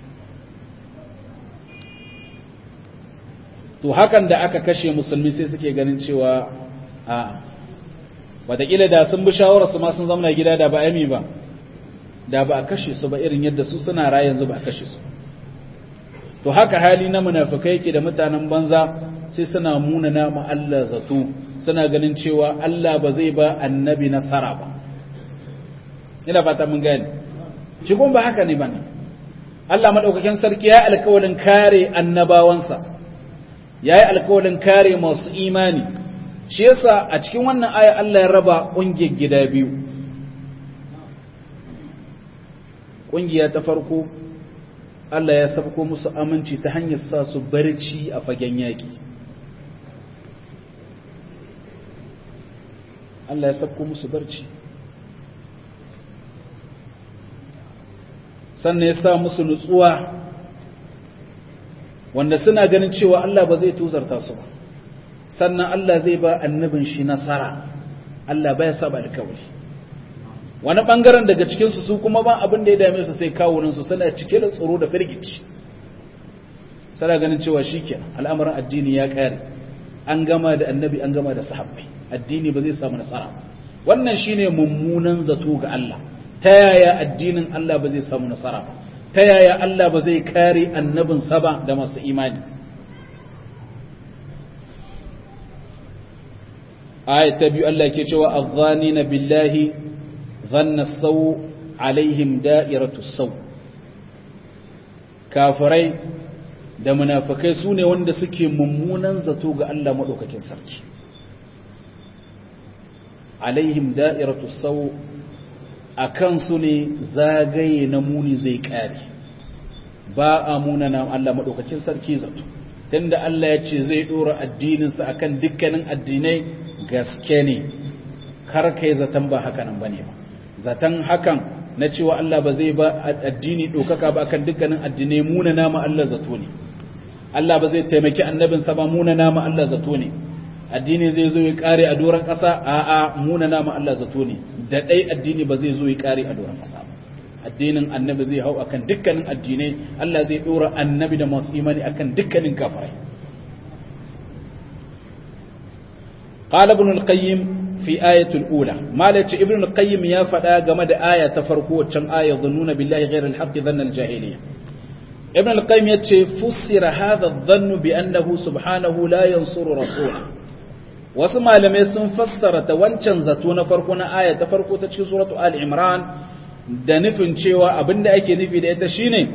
to hakan da aka kashe musulmi sai suke ganin cewa a wataƙila da sun bi shawararsu ma sun zama gida da ba a ba da ba a kashe su ba irin yadda su suna raye yanzu ba a kashe su to haka hali na munafikai yake da mutanen banza sai suna munana ma Allah zato suna ganin cewa Allah ba zai ba annabi nasara ba ina fata mun gane shi kuma ba haka ne bane Allah madaukakin sarki ya alƙawarin kare annabawansa ya yi alkawalin kare masu imani shi yasa a cikin wannan aya Allah ya raba ƙungiyar gida biyu ƙungiya ta farko Allah ya sabko musu aminci ta hanyar sa su barci a fagen yaƙi Allah ya sabko musu barci sannan ya sa musu nutsuwa wanda suna ganin cewa Allah ba zai tuzarta su ba sannan Allah zai ba annabin shi nasara Allah baya saba alkawari wani bangaren daga cikin su kuma ba abin da ya dame su sai kawunan su suna cike da tsoro da firgici suna ganin cewa shikenan al'amarin addini ya kare an gama da annabi an gama da sahabbai addini ba zai samu nasara wannan shine mummunan zato ga Allah ta yaya addinin Allah ba zai samu nasara ba ta yaya Allah ba zai kare annabinsa ba da masu imani ayat ta biyu Allah ke cewa adh-dhanina billahi dhanna as-saw alaihim da'iratu as-saw kafirai da munafikai sune wanda suke mummunan zato ga Allah madaukakin sarki alaihim da'iratu as-saw akan su ne zagaye na muni zai kare ba a munana Allah madaukakin sarki zato tunda Allah ya ce zai dora addininsa akan dukkanin addinai gaske ne kar kai zaton ba haka nan bane ba zaton hakan na cewa Allah ba zai ba addini dokaka ba akan dukkanin addinai munana ma Allah zato ne Allah ba zai taimaki annabinsa ba munana ma Allah zato ne addini zai zo ya kare a doron ƙasa a'a munana ma Allah zato ne da dai addini ba zai zo ya kare a doron ƙasa ba addinin annabi zai hau akan dukkanin addinai Allah zai dora annabi da masu imani akan dukkanin kafirai qala ibn al-qayyim fi ayati al-ula malaci ibn al-qayyim ya faɗa game da aya ta farko waccan aya dhununa billahi ghayra al-haqqi dhanna al-jahiliyya ibn al-qayyim yace fussira hadha adh-dhann bi annahu subhanahu la yansuru rasulahu. Wasu malamai sun fassara ta wancan zato na farko na aya ta farko ta cikin suratu Ali Imran da nufin cewa abinda ake nufi da ita shine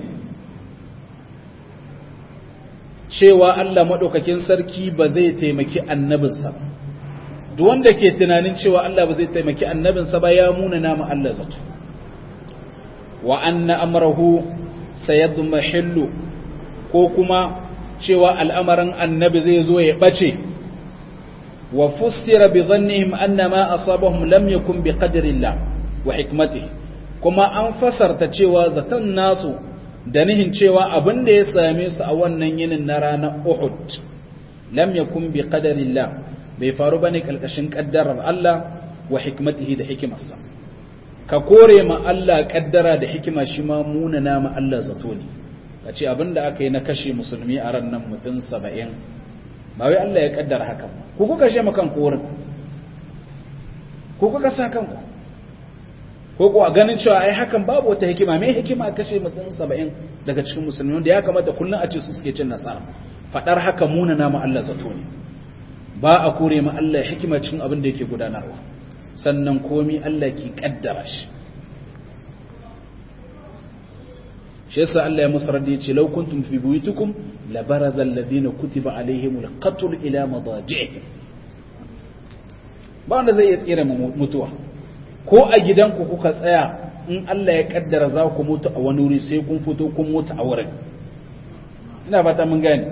cewa Allah madaukakin sarki ba zai taimaki annabinsa. Duk wanda ke tunanin cewa Allah ba zai taimaki annabinsa ba ya muna nama Allah zato. Wa anna amrahu sayadmahillu, ko kuma cewa al'amarin annabi zai zo ya bace. Wa fussira bi dhannihim anna ma asabahum lam yakun bi qadrillah wa hikmatihi, kuma an fasarta cewa zaton nasu da nihin cewa abin da ya same su a wannan yinin na ranar Uhud lam yakun bi qadarillah, bai faru bane kalkashin kaddarar Allah wa hikmatihi da hikimarsa. Ka kore ma Allah kaddara da hikima shi ma munana ma Allah zato ne. Kace abinda aka yi na kashe musulmi a ran nan mutum 70 ba wai Allah ya kaddara haka ba, ku kuka kashe makan korin, ku kuka sa kanku, ko ku a ganin cewa ai hakan babu wata hikima. Me hikima a kashe mutum 70 daga cikin musulmi da ya kamata kullun a ce su suke cin nasara? Fadar haka munana ma Allah zato ne. Ba a kore ma Allah hikima cikin abin da yake gudanarwa, sannan komi Allah ke kaddara shi. Shi yasa Allah ya musu raddi yace law kuntum fi buyutikum la baraza alladhina kutiba alaihimul qatl ila madaji'ihim. Ba wanda zai iya tsira mutuwa. Ko a gidanku kuka tsaya, in Allah ya kaddara za ku mutu a wani wuri sai kun fito kun mutu a wurin. Ina fata mun gane.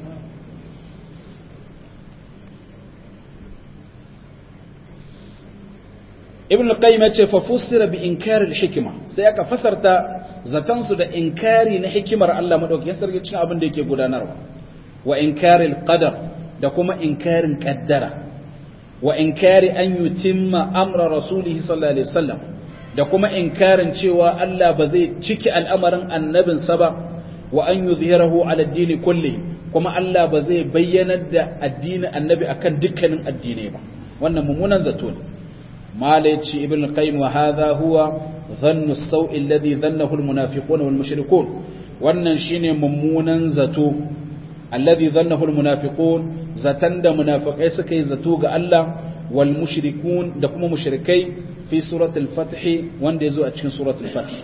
Ibn al-Qayyim yace fa fussira bi inkar al-hikma, sai aka fasarta zatan su da inkari na hikimar Allah madaukakin sarki cikin abin da yake gudanarwa, wa inkar al-qadar, da kuma inkarin qaddara, wa inkari an yutimma amra rasulihi sallallahu alaihi wasallam, da kuma inkarin cewa Allah ba zai ciki al'amarin annabinsa ba, wa an yuzhirahu ala ad-din kulli, kuma Allah ba zai bayyanar da addinin annabi akan dukkanin addinai ba. Wannan mummunan zato ne. مالك ابن القيم وهذا هو ظن السوء الذي ظنه المنافقون والمشركون. wannan shine mummunan zato alladhi dhannahu almunafiqun, zatan da munafikai suka yi zato ga Allah, wal mushrikun, da kuma mushrikai fi surat al-fath, wanda yazo a cikin surat al-fath.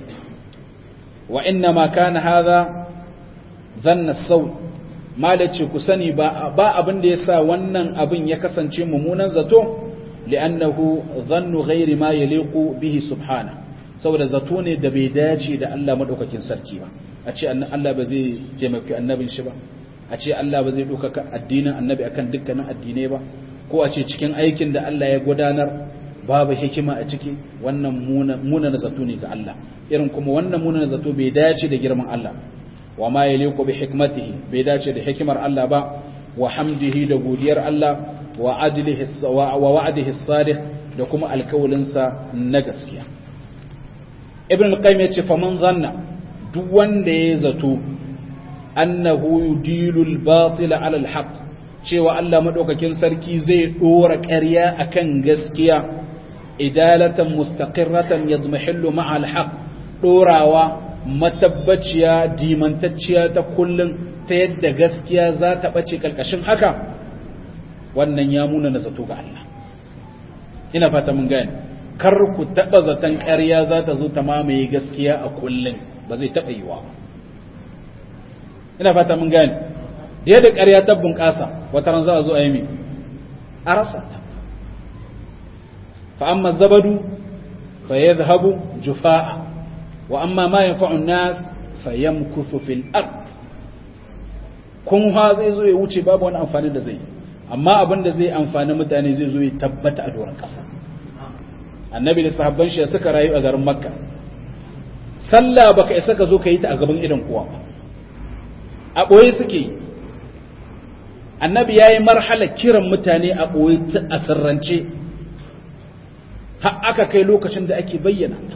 Wa inna ma kana hadha dhanna as-saw, malaci ku sani ba abin da yasa wannan abin ya kasance mummunan zato, li'annahu dhannu ghairi ma yaliqu bihi subhanahu, saboda zato ne da bai dace da Allah madaukakin sarki ba. A ce Allah ba zai taimaki annabin shi ba, a ce Allah ba zai ɗaukaka addinin annabi akan dukkanin addinai ba, ko a ce cikin aikin da Allah ya gudanar babu hikima a ciki. Wannan munan zato ne ga Allah, irin kuma wannan munan zato bai dace da girman Allah. Wa ma yaliqu bi hikmatihi, bai dace da hikimar Allah ba, wa hamdihi, da godiyar Allah, wa adlihi wa wa'dihi as-sadiq, da kuma alkawalinsa na gaskiya. Ibn al-Qayyim yace faman zanna, duk wanda ya zato annahu yudilu al-batil ala al-haq, cewa Allah madaukakin sarki zai dora ƙarya akan gaskiya, idalatan mustaqirratan yadmahillu ma'a al-haq, dorawa matabbaciya dimantacciya ta kullun, ta yadda gaskiya za ta bace kalkashin haka, wannan ya muna na zato ga Allah. Ina fata mun gane, kar ku taba zaton ƙarya za ta zo ta mamaye gaskiya a kullun, ba zai taba yiwa ba. Ina fata mun gane, da yadda ƙarya ta bunƙasa wata ran za a zo a yi mi a rasa ta. Fa amma zabadu fa yadhhabu jufa'a, wa amma ma yanfa'u an-nas fa yamkuthu fil ard. Kun ha zai zo ya wuce babu wani amfani da zai yi, amma abin da zai amfani mutane zai zo ya tabbata a doron ƙasa. Annabi da sahabban shi suka rayu a garin Makka, sallah baka isa ka zo ka yi ta a gaban idan kowa ba, a ɓoye suke yi. Annabi ya yi marhala kiran mutane a ɓoye a sirrance, har aka kai lokacin da ake bayyana ta.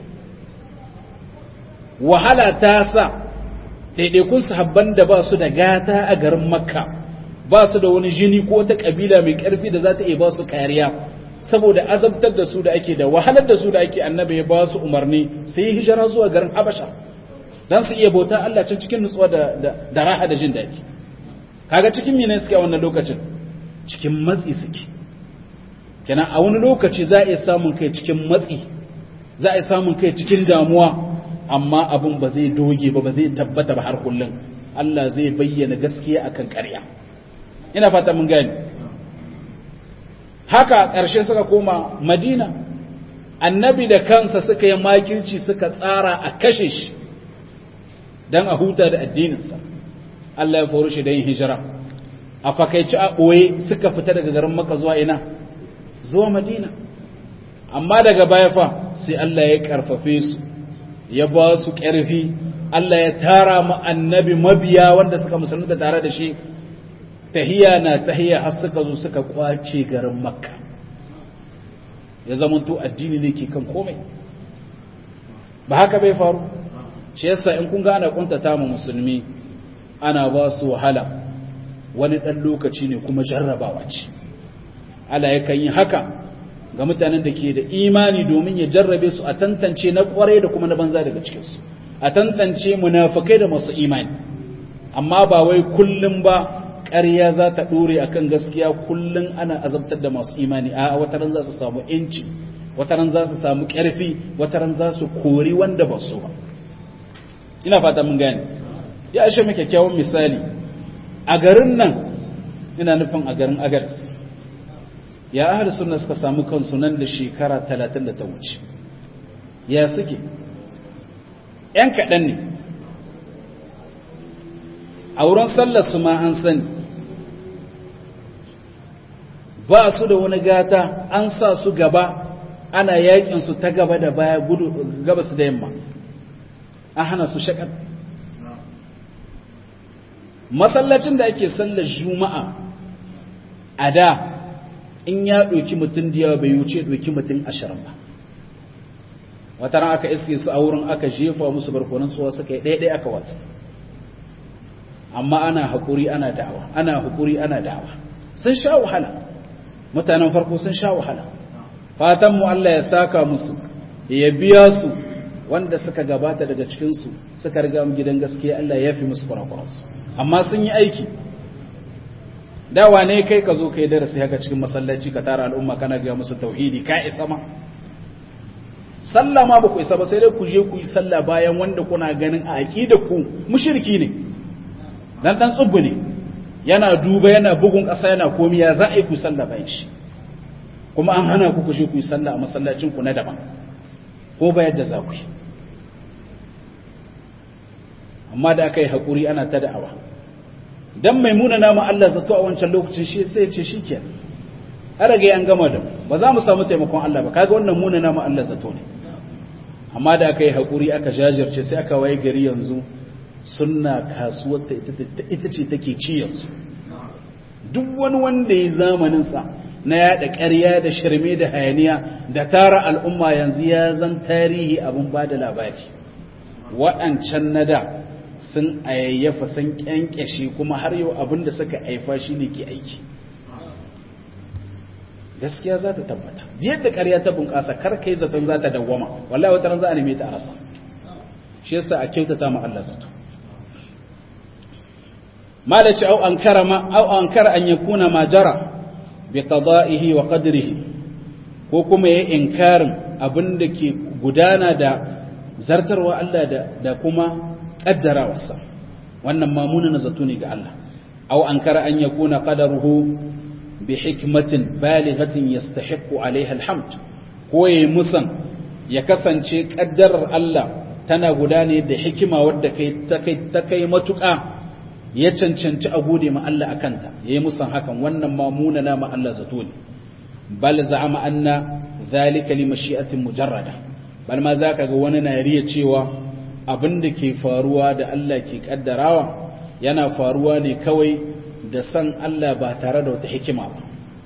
Wahala ta sa ɗaiɗaikun sahabban da ba su da gata a garin Makka, ba su da wani jini ko wata ƙabila mai ƙarfi da za ta iya ba su kariya, saboda azabtar da su da ake, da wahalar da su da ake, annabi ya ba su umarni sai hijira zuwa garin Habasha. dan su iya bauta Allah can cikin nutsuwa da raha da jin daɗi. Kaga cikin mene suke a wannan lokacin? Cikin matsi suke. Kenan a wani lokaci za a iya samun kai cikin matsi, za a iya samun kai cikin damuwa, amma abin ba zai doge ba zai tabbata ba har kullum. Allah zai bayyana gaskiya akan ƙarya. Ina fata mun gani. Haka ƙarshe suka koma Madina, annabi da kansa suka yi makirci suka tsara a kashe shi don a huta da addininsa. Allah ya faru shi da yin hijira. A fakaici a ɓoye suka fita daga garin Makka zuwa ina? Zuwa Madina. Amma daga baya fa sai Allah ya ƙarfafe su, ya ba su ƙarfi, Allah ya tara mu annabi mabiya wanda suka musulunta tare da shi, tahiya na tahiya har suka zo suka kwace garin Makka. Ya zamanto addini ne ke kan komai. Ba haka bai faru? Shi yasa in kun ga ana kuntata mu musulmi, ana ba su wahala, wani ɗan lokaci ne kuma jarrabawa ce. Allah yakan yi haka ga mutanen da ke da imani domin ya jarrabe su a tantance na kwarai da kuma na banza daga cikinsu, a tantance munafikai da masu imani. Amma ba wai kullum ba ƙarya za ta ɗore a kan gaskiya, kullum ana azabtar da masu imani. A wataran za su samu ‘yanci, wataran za su samu ƙarfi, wataran za su kori wanda ba su ba. Ina fata mun gane. Ya ashe mu kyakkyawan misali a garin nan, ina nufin a garin Agadas. Ya ahli sunna suka samu kansu nan da shekara 30 da ta wuce. Ya suke? ‘Yan kaɗan ne. A wurin sallar su ma an sani. Ba su da wani gata, an sa su gaba, ana yakin su ta gaba da baya, gudu gaba su da yamma. An hana su shakar. Masallacin da ake sallar Juma'a a da, in ya ɗauki mutum da yawa bai wuce ɗauki mutum 20 ba. Wata ran aka iske su a wurin aka jefa musu barkonan tsuwa suka yi ɗaya aka watsa. Amma ana haƙuri ana da'awa, ana haƙuri ana da'awa. Sun sha wahala. Mutanen farko sun sha wahala. Fatan mu Allah ya saka musu, ya biya su wanda suka gabata daga cikinsu suka riga mu gidan gaskiya, Allah ya fi musu kurakuransu. Amma sun yi aiki. Dawa ne kai ka zo kai darasi haka cikin masallaci ka tara al'umma kana ga musu tauhidi, ka isa ma? Sallah ma ba ku isa ba, sai dai ku je ku yi sallah bayan wanda kuna ganin a aqida ku mushriki ne. Dan tsubbu ne. Yana duba, yana bugun ƙasa, yana komi, ya za a yi ku sallah bayan shi. Kuma an hana ku je ku yi sallah a masallacin ku na daban. Ko ba yadda za ku yi. Amma da aka yi haƙuri ana ta da'awa. Dan mai muna nama Allah zato a wancan lokacin shi sai ce shi ke. An rage an gama da ba za mu samu taimakon Allah ba, kaga wannan muna nama Allah zato ne. Amma da aka yi haƙuri aka jajirce sai aka waye gari yanzu sunna kasuwarta ita ce take ci yanzu. Duk wani wanda ya zamaninsa na yaɗa ƙarya da shirme da hayaniya da tara al'umma yanzu ya zan tarihi abin ba da labari. Waɗancan na da sun ayayyafa sun ƙyanƙyashe kuma har yau abin da suka haifa shi ne ke aiki. Gaskiya za ta tabbata. Yadda ƙarya ta bunƙasa kar kai zaton za ta dawwama, wallahi wata ran za a neme ta a rasa. Shi yasa a kyautata ma Allah zato. Malaci au ankara an yakuna ma jara bi qada'ihi wa qadrihi, ko kuma yayin inkarin abin da ke gudana da zartarwa Allah da kuma kaddarawarsa. Wannan mamuna na zato ne ga Allah. Au ankara an yakuna qadaruhu bi hikmatin balighatin yastahiqqu alaiha alhamd, ko yayi musan ya kasance kaddarar Allah tana gudane da hikima wadda ta kai matuƙa, ya cancanci a gode ma Allah akanta, yayi musan hakan. Wannan mamuna na ma Allah zato ne. Bal za'ama anna dhalika li mashi'atin mujarrada, bal ma zaka ga wani na riya cewa abin da ke faruwa da Allah ke kaddarawa yana faruwa ne kawai da san Allah ba tare da wata hikima ba.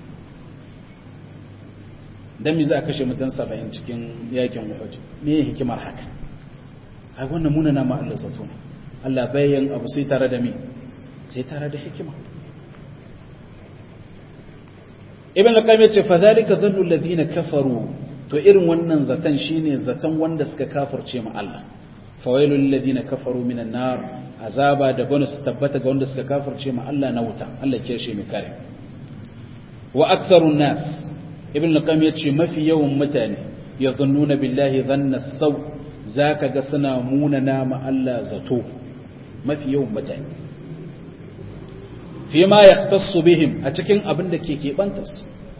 Dan me za a kashe mutum 70 cikin yakin Uhud? Me hikimar haka? Ai wannan muna na ma Allah zato ne. Allah bayan abu sai tare da me? Sai tare da hikima. Ibn al-Qayyim ya ce fa zalika dhannu alladhina kafaru, to irin wannan zaton shine zaton wanda suka kafirce ma Allah. fawailul lil ladina kafaru minan nar azaba da bonus tabbata ga wanda suka kafirce ma Allah na wuta Allah ke shi mai kare wa aktharun nas ibn al-qayyim yace mafi yawan mutane yadhunnuna billahi dhanna as-saw zaka ga suna munana ma Allah zato mafi yawan mutane fi ma yahtassu bihim a cikin abin da ke kebantar su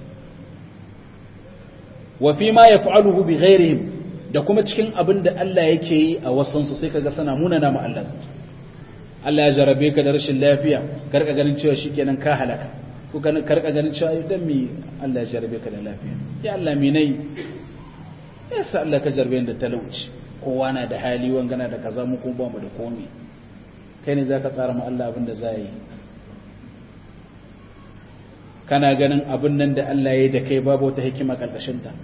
wa fi ma yaf'aluhu bi ghairihim da kuma cikin abin da Allah yake yi a wasansu sai kaga suna munana ma Allah zato Allah ya jarabe ka da rashin lafiya karka ganin cewa shikenan ka halaka ko karka ganin cewa dan mi Allah ya jarabe ka da lafiya ya Allah mi nayi ya sa Allah ka jarabe da talauci kowa na da hali wangana da kaza mu kuma ba mu da komai kai ne zaka tsara ma Allah abin da zai yi kana ganin abin nan da Allah ya yi da kai babu wata hikima karkashin ta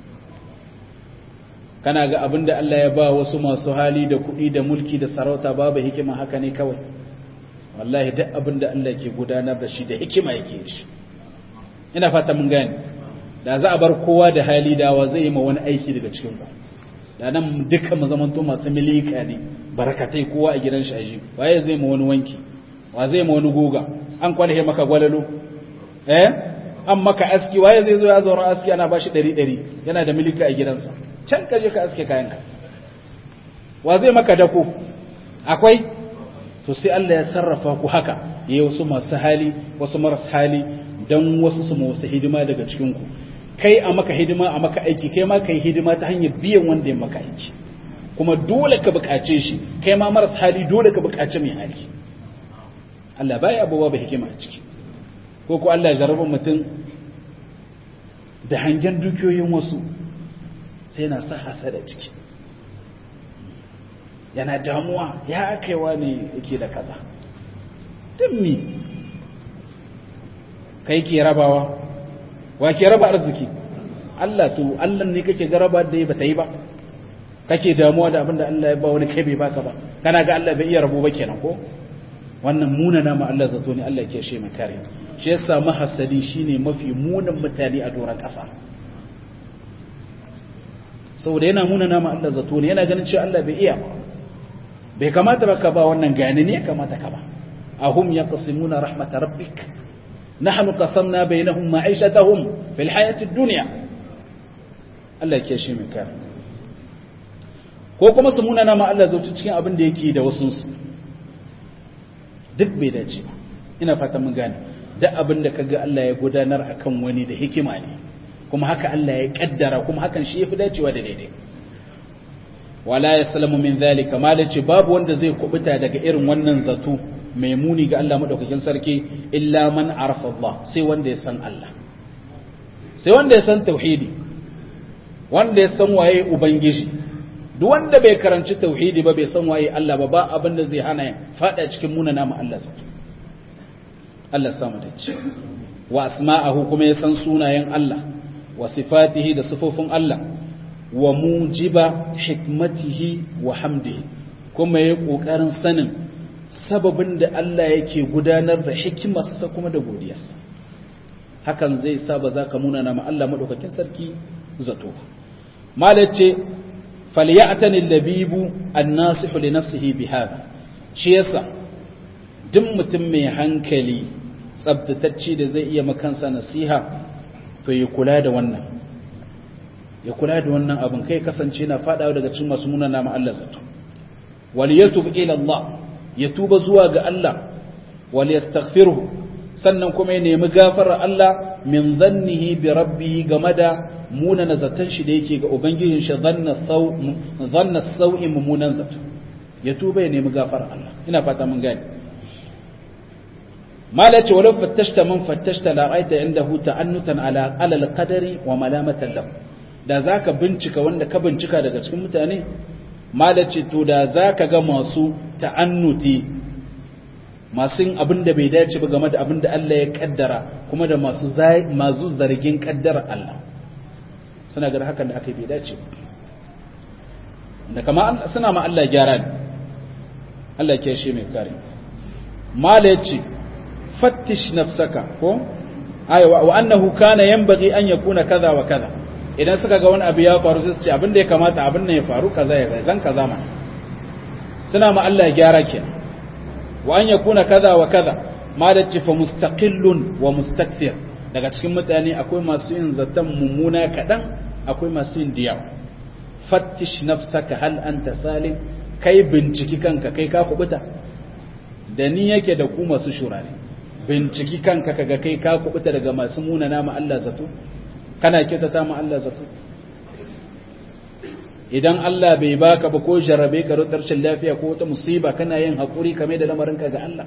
kana ga abin da Allah ya ba wasu masu hali da kuɗi da mulki da sarauta babu hikima haka ne kawai wallahi duk abin da Allah ke gudanar da shi da hikima yake shi ina fata mun gane da za a bar kowa da hali dawa zai yi ma wani aiki daga cikin ku da nan dukkan mu zamanto masu milika ne barakatai kowa a gidan shi aji waye zai ma wani wanki wa zai ma wani goga an kwalhe maka gwalalo an maka aski waye zai zo ya zaura aski ana bashi 100 yana da milika a gidansa can kaje ka aske kayanka wa zai maka dako akwai to sai Allah ya sarrafa ku haka yayi wasu masu hali wasu maras hali dan wasu su wasu hidima daga cikin ku kai a maka hidima a maka aiki kai ma kai hidima ta hanyar biyan wanda ya maka aiki kuma dole ka bukace shi kai ma maras hali dole ka bukace mai hali Allah baya abuwa ba hikima a ciki ko Allah ya jarraba mutum da hangen dukiyoyin wasu sai na sa hasada ciki yana damuwa ya kaiwa ne yake da kaza din mi kai ke rabawa wa ke raba arziki Allah to Allah ne kake garaba da ba ta yi ba kake damuwa da abinda Allah ya ba wani kai bai baka ba kana ga Allah bai iya rabo ba kenan ko wannan munana ma Allah zato ne Allah yake shi mai kare shi yasa mahasadi shine mafi munin mutane a doran kasa saboda yana munana ma Allah zato ne yana ganin cewa Allah bai iya ba bai kamata ba ka ba wannan gani ne kamata ka ba ahum yaqsimuna rahmat rabbik nahnu qasamna bainahum ma'ishatahum fil hayati ad-dunya Allah yake shi mai kare ko kuma su munana ma Allah zato cikin abin da yake da wasu su duk bai dace ba ina fata mun gane duk abin da kaga Allah ya gudanar akan wani da hikima ne kuma haka Allah ya kaddara kuma hakan shi yafi dacewa da daidai wala yaslamu min zalika malaci babu wanda zai kubuta daga irin wannan zato mai muni ga Allah madaukakin sarki illa man arafa Allah sai wanda ya san Allah sai wanda ya san tauhidi wanda ya san waye ubangiji duk wanda bai karanci tauhidi ba bai san waye Allah ba abin da zai hana ya fada cikin munana ma Allah zato Allah samu dace wa asma'ahu kuma ya san sunayen Allah wa sifatihi da sifofin Allah wa mujiba hikmatihi wa hamdihi kuma yayi kokarin sanin sababin da Allah yake gudanar da hikimarsa kuma da godiyarsa hakan zai sa ba za ka munana ma Allah madaukakin sarki zato malace falyatani labibu annasihu li nafsihi bihadha shi yasa duk mutum mai hankali tsabtatacce da zai iya makansa nasiha to ya kula da wannan abin kai kasance na fadawa daga cikin masu munana ma Allah zato wal yatub ila Allah ya tuba zuwa ga Allah wal yastaghfiruhu sannan kuma ya nemi gafarar Allah min dhannihi bi rabbih game da munana zaton shi da yake ga ubangijin shi dhanna sau'i mumunan zato ya tuba ya nemi gafarar Allah ina fata mun gane malace walau fattashta man fattashta la ra'aita indahu ta'annutan ala al-qadari wa malamatan lahu da zaka bincika wanda ka bincika daga cikin mutane malace to da zaka ga masu ta'annuti masu abin da bai dace ba game da abin da Allah ya kaddara kuma da masu zargin kaddara Allah suna ga hakan da aka bai dace da kama suna ma Allah gyara ne Allah ke shi mai kare malace fattish nafsaka ko wa annahu kana yanbaghi an yakuna kaza wa kaza idan suka ga wani abu ya faru sai su ce abin da ya kamata abin nan ya faru kaza ya zan kaza ma suna ma Allah gyara kenan wa an yakuna kaza wa kaza ma da fa mustaqillun wa mustakthir daga cikin mutane akwai masu yin zaton mummuna kadan akwai masu yin diyawa fattish nafsaka hal anta salim kai binciki kanka kai ka kubuta da ni yake da ku masu shurare binciki kanka kaga kai ka kubuta daga masu munana ma Allah zato kana kitata ma Allah zato idan Allah bai baka ba ko jarrabe ka rutarcin lafiya ko wata musiba kana yin hakuri kame da lamarinka ga Allah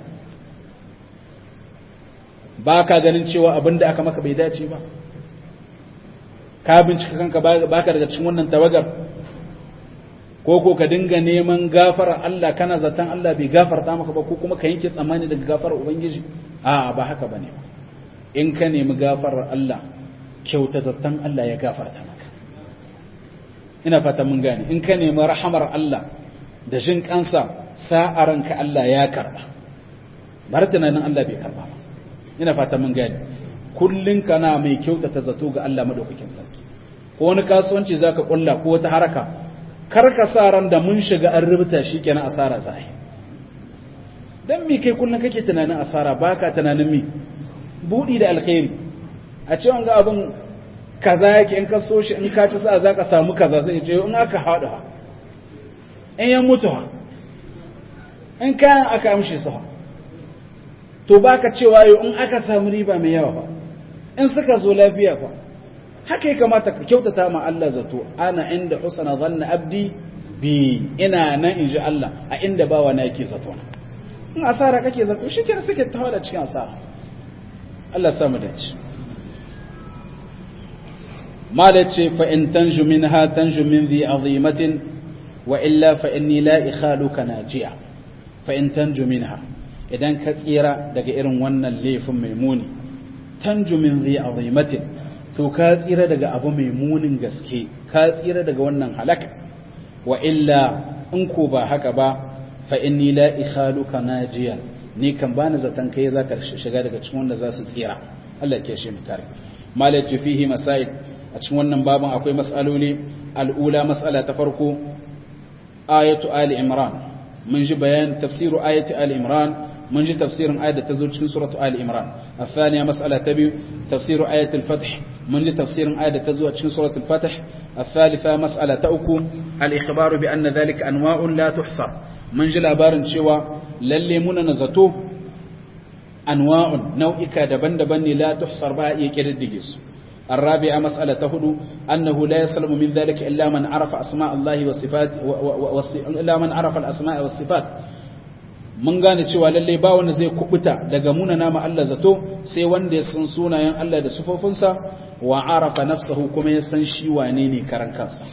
baka ganin cewa abinda aka maka bai dace ba ka bincika kanka baka daga cikin wannan tawagar ko ka dinga neman gafara Allah kana zaton Allah bai gafarta maka ba ko kuma ka yanke tsammani daga gafarar ubangiji a ba haka bane in ka nemi gafarar Allah kyauta zaton Allah ya gafarta maka ina fata mun gane in ka nemi rahamar Allah da jin kansa sa'aranka Allah ya karba bar tunanin Allah bai karba ba ina fata mun gane kullun kana mai kyauta ta zato ga Allah madaukakin sarki ko wani kasuwanci zaka kulla ko wata haraka karka sa ran da mun shiga an rubuta shikenan asara zai dan me kai kullun kake tunanin asara baka tunanin me budi da alkhairi a ce wanga abun kaza yake in ka so shi in ka ci sa zaka samu kaza sai ce in aka hada in ya mutu in kayan aka amshe su to baka cewa yau in aka samu riba mai yawa ba in suka zo lafiya fa haka ya kamata ka kyautata ma Allah zato ana inda husna dhanna abdi bi ina nan inji Allah a inda bawa na yake zato in asara kake zato shikenan suke tawa da cikin asara Allah ya samu dace malace fa in tanju minha tanju min dhi azimatin wa illa fa inni la ikhaluka najiya fa in tanju minha idan ka tsira daga irin wannan laifin mai muni tanju min dhi azimatin to ka tsira daga abu mai munin gaske ka tsira daga wannan halaka wa illa in ko ba haka ba fa inni la ikhaluka najiya ni kan bani zatan kai zaka shiga daga cikin wanda za su tsira Allah ke shi mutare malaci fihi masail a cikin wannan babin akwai mas'aloli al'ula mas'ala ta farko ayatu ali imran mun ji bayan tafsiru ayati ali imran mun ji tafsirin ayat da ta zo cikin suratu ali imran الثانية مسألة تبي تفسير آية الفتح من تفسير آية تزوى في سورة الفتح الثالثة مسألة تأكو الإخبار بأن ذلك أنواع لا تحصر من جل أبار شوى للي من نزتوه أنواع نوئك دبن لا تحصر بها يكردجس الرابعة مسألة تهدو أنه لا يسلم من ذلك إلا من عرف أسماء الله والصفات إلا من عرف الأسماء والصفات mun gane cewa lalle ba wanda zai kubuta daga munana ma Allah zato sai wanda ya san sunayen Allah da sifofinsa wa arafa nafsahu kuma ya san shi wane ne karan kansa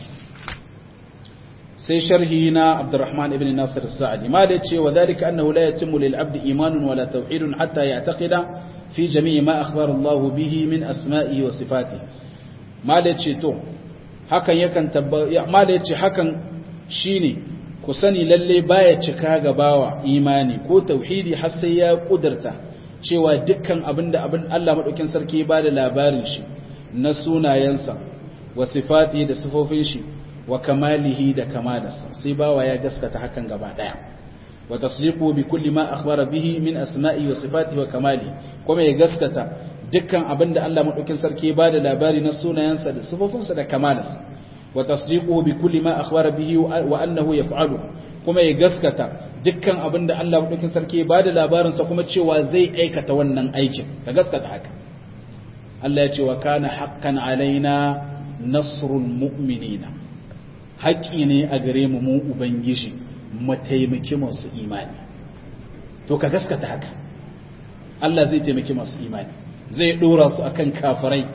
sai sharhi na Abdurrahman ibn Nasir as-Sa'di ma da cewa dalika annahu la yatimmu lil abdi imanun wala tauhidun hatta ya'taqida fi jami'i ma akhbara Allah bihi min asma'i wa sifatihi ma da ce to hakan yakan ma da ce hakan shine ku sani lalle baya cika ga bawa imani ko tauhidi har sai ya kudurta cewa dukkan abin Allah madaukin sarki ya bada labarin shi na sunayensa wa sifatihi da sifofin shi wa kamalihi da kamalarsa sai bawa ya gaskata hakan gaba daya wa tasdiqu bi kulli ma akhbara bihi min asma'i wa sifatihi wa kamali kuma ya gaskata dukkan abin da Allah madaukin sarki ya bada labari na sunayensa da sifofinsa da kamalarsa وتصديقه بكل ما أخبر به وأنه يفعله كما يغسكت dukkan abin da Allah madaukin sarki ba da labarinsa kuma cewa zai aikata wannan aikin ka gaskata haka Allah ya ce wa kana haqqan alaina nasrul mu'minina haƙi ne a gare mu mu ubangiji mu taimaki masu imani to ka gaskata haka Allah zai taimaki masu imani zai dora su akan kafirai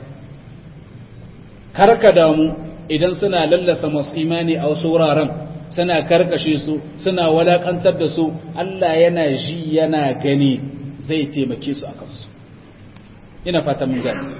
karka damu idan suna lallasa masu imani a wasu wuraren suna karkashe su suna walakantar da su Allah yana ji yana gani zai taimake su a kansu ina fata mun gani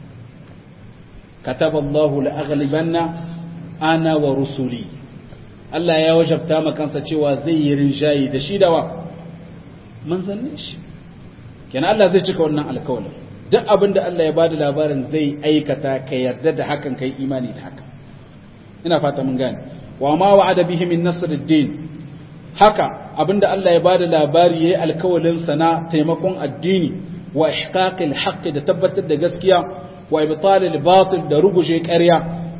kataballahu la'aghlibanna ana wa rusuli Allah ya wajabta ma kansa cewa zai yi rinjayi da shi dawa manzannin shi kenan Allah zai cika wannan alƙawarin duk abinda Allah ya bada labarin zai aikata ka yarda da hakan kai imani da haka ina fata mun gane wa ma wa'ada bihi min nasriddin haka abinda Allah ya bada labari yayi alkawalin sana taimakon addini wa ihqaqil haqqi da tabbatar da gaskiya wa ibtalil batil da ruguje ƙarya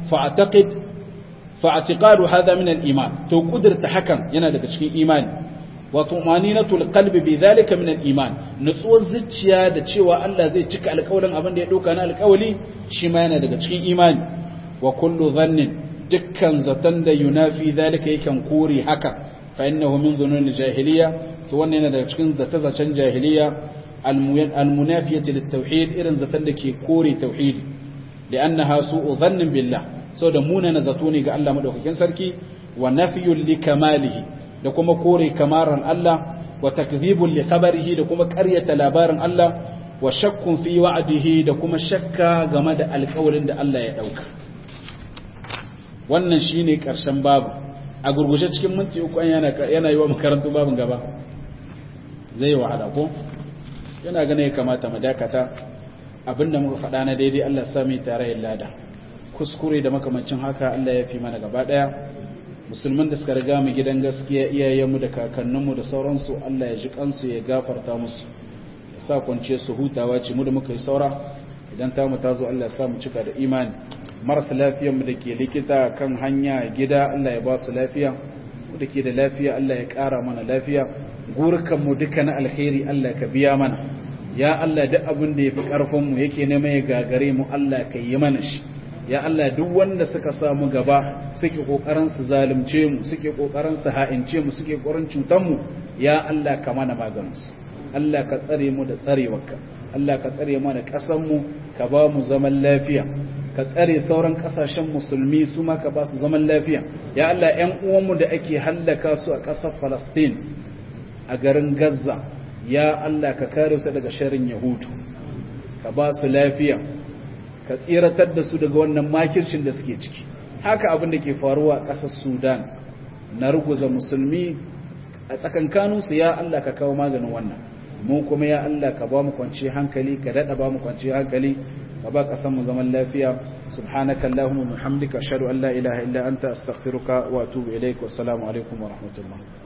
fa'atiqadu hadha min al-iman to kudurta hakan yana daga cikin imani wa tumaninatul qalbi bidhalika min al-iman nutsuwar zuciya da cewa Allah zai cika alƙawarin abin da ya dauka na alƙawali shi ma yana daga cikin imani wa kullu dhannin dukkan zatan da yunafi dhalika yakan kore haka fa innahu min dhunun al-jahiliya to wannan yana daga cikin zata-zacen jahiliya al-munafiyati lit-tauhid irin zatan da ke kore tauhidi li'annaha su'u dhannin billah saboda munana zato ne ga Allah madaukakin sarki wa nafyul li kamalihi da kuma kore kamaran Allah wa takdhibul li khabarihi da kuma ƙaryata labarin Allah wa shakkun fi wa'dihi da kuma shakka game da alƙawarin da Allah ya dauka wannan shine ƙarshen babu a gurgushe cikin minti uku yana yi wa makarantu babin gaba zai wahala ko yana gane ya kamata mu dakata abinda muka faɗa na daidai Allah sami tare lada kuskure da makamancin haka Allah ya fi mana gaba daya musulman da suka riga mu gidan gaskiya iyayenmu da kakanninmu da sauransu Allah ya ji kansu ya gafarta musu ya sa kwance su hutawa ce mu da muka yi saura idan ta mu tazo Allah ya sa mu cika da imani marasa lafiyar mu da ke likita kan hanya gida Allah ya ba su lafiya mu da ke da lafiya Allah ya ƙara mana lafiya gurkan mu duka na alkhairi Allah ka biya mana ya Allah duk abin da yafi karfin mu yake neman ya gagare mu Allah ka yi mana shi ya Allah duk wanda suka samu gaba suke kokarin su zalunce mu suke kokarin su ha'ince mu suke kokarin cutan mu ya Allah ka mana maganin su Allah ka tsare mu da tsarewarka Allah ka tsare mana kasan mu ka ba mu zaman lafiya ka tsare sauran kasashen musulmi su ma ka ba su zaman lafiya ya Allah ƴan uwan mu da ake hallaka su a ƙasar Palestine a garin Gaza ya Allah ka kare su daga sharrin Yahudu ka ba su lafiya ka tsiratar da su daga wannan makircin da suke ciki haka abin da ke faruwa a ƙasar Sudan na ruguza musulmi a tsakankaninsu ya Allah ka kawo maganin wannan mu kuma ya Allah ka ba mu kwanciyar hankali ka dada ba mu kwanciyar hankali ka ba ƙasar mu zaman lafiya subhanaka allahumma wa bihamdika ashhadu an la ilaha illa anta astaghfiruka wa atubu ilaik wa assalamu alaikum wa rahmatullah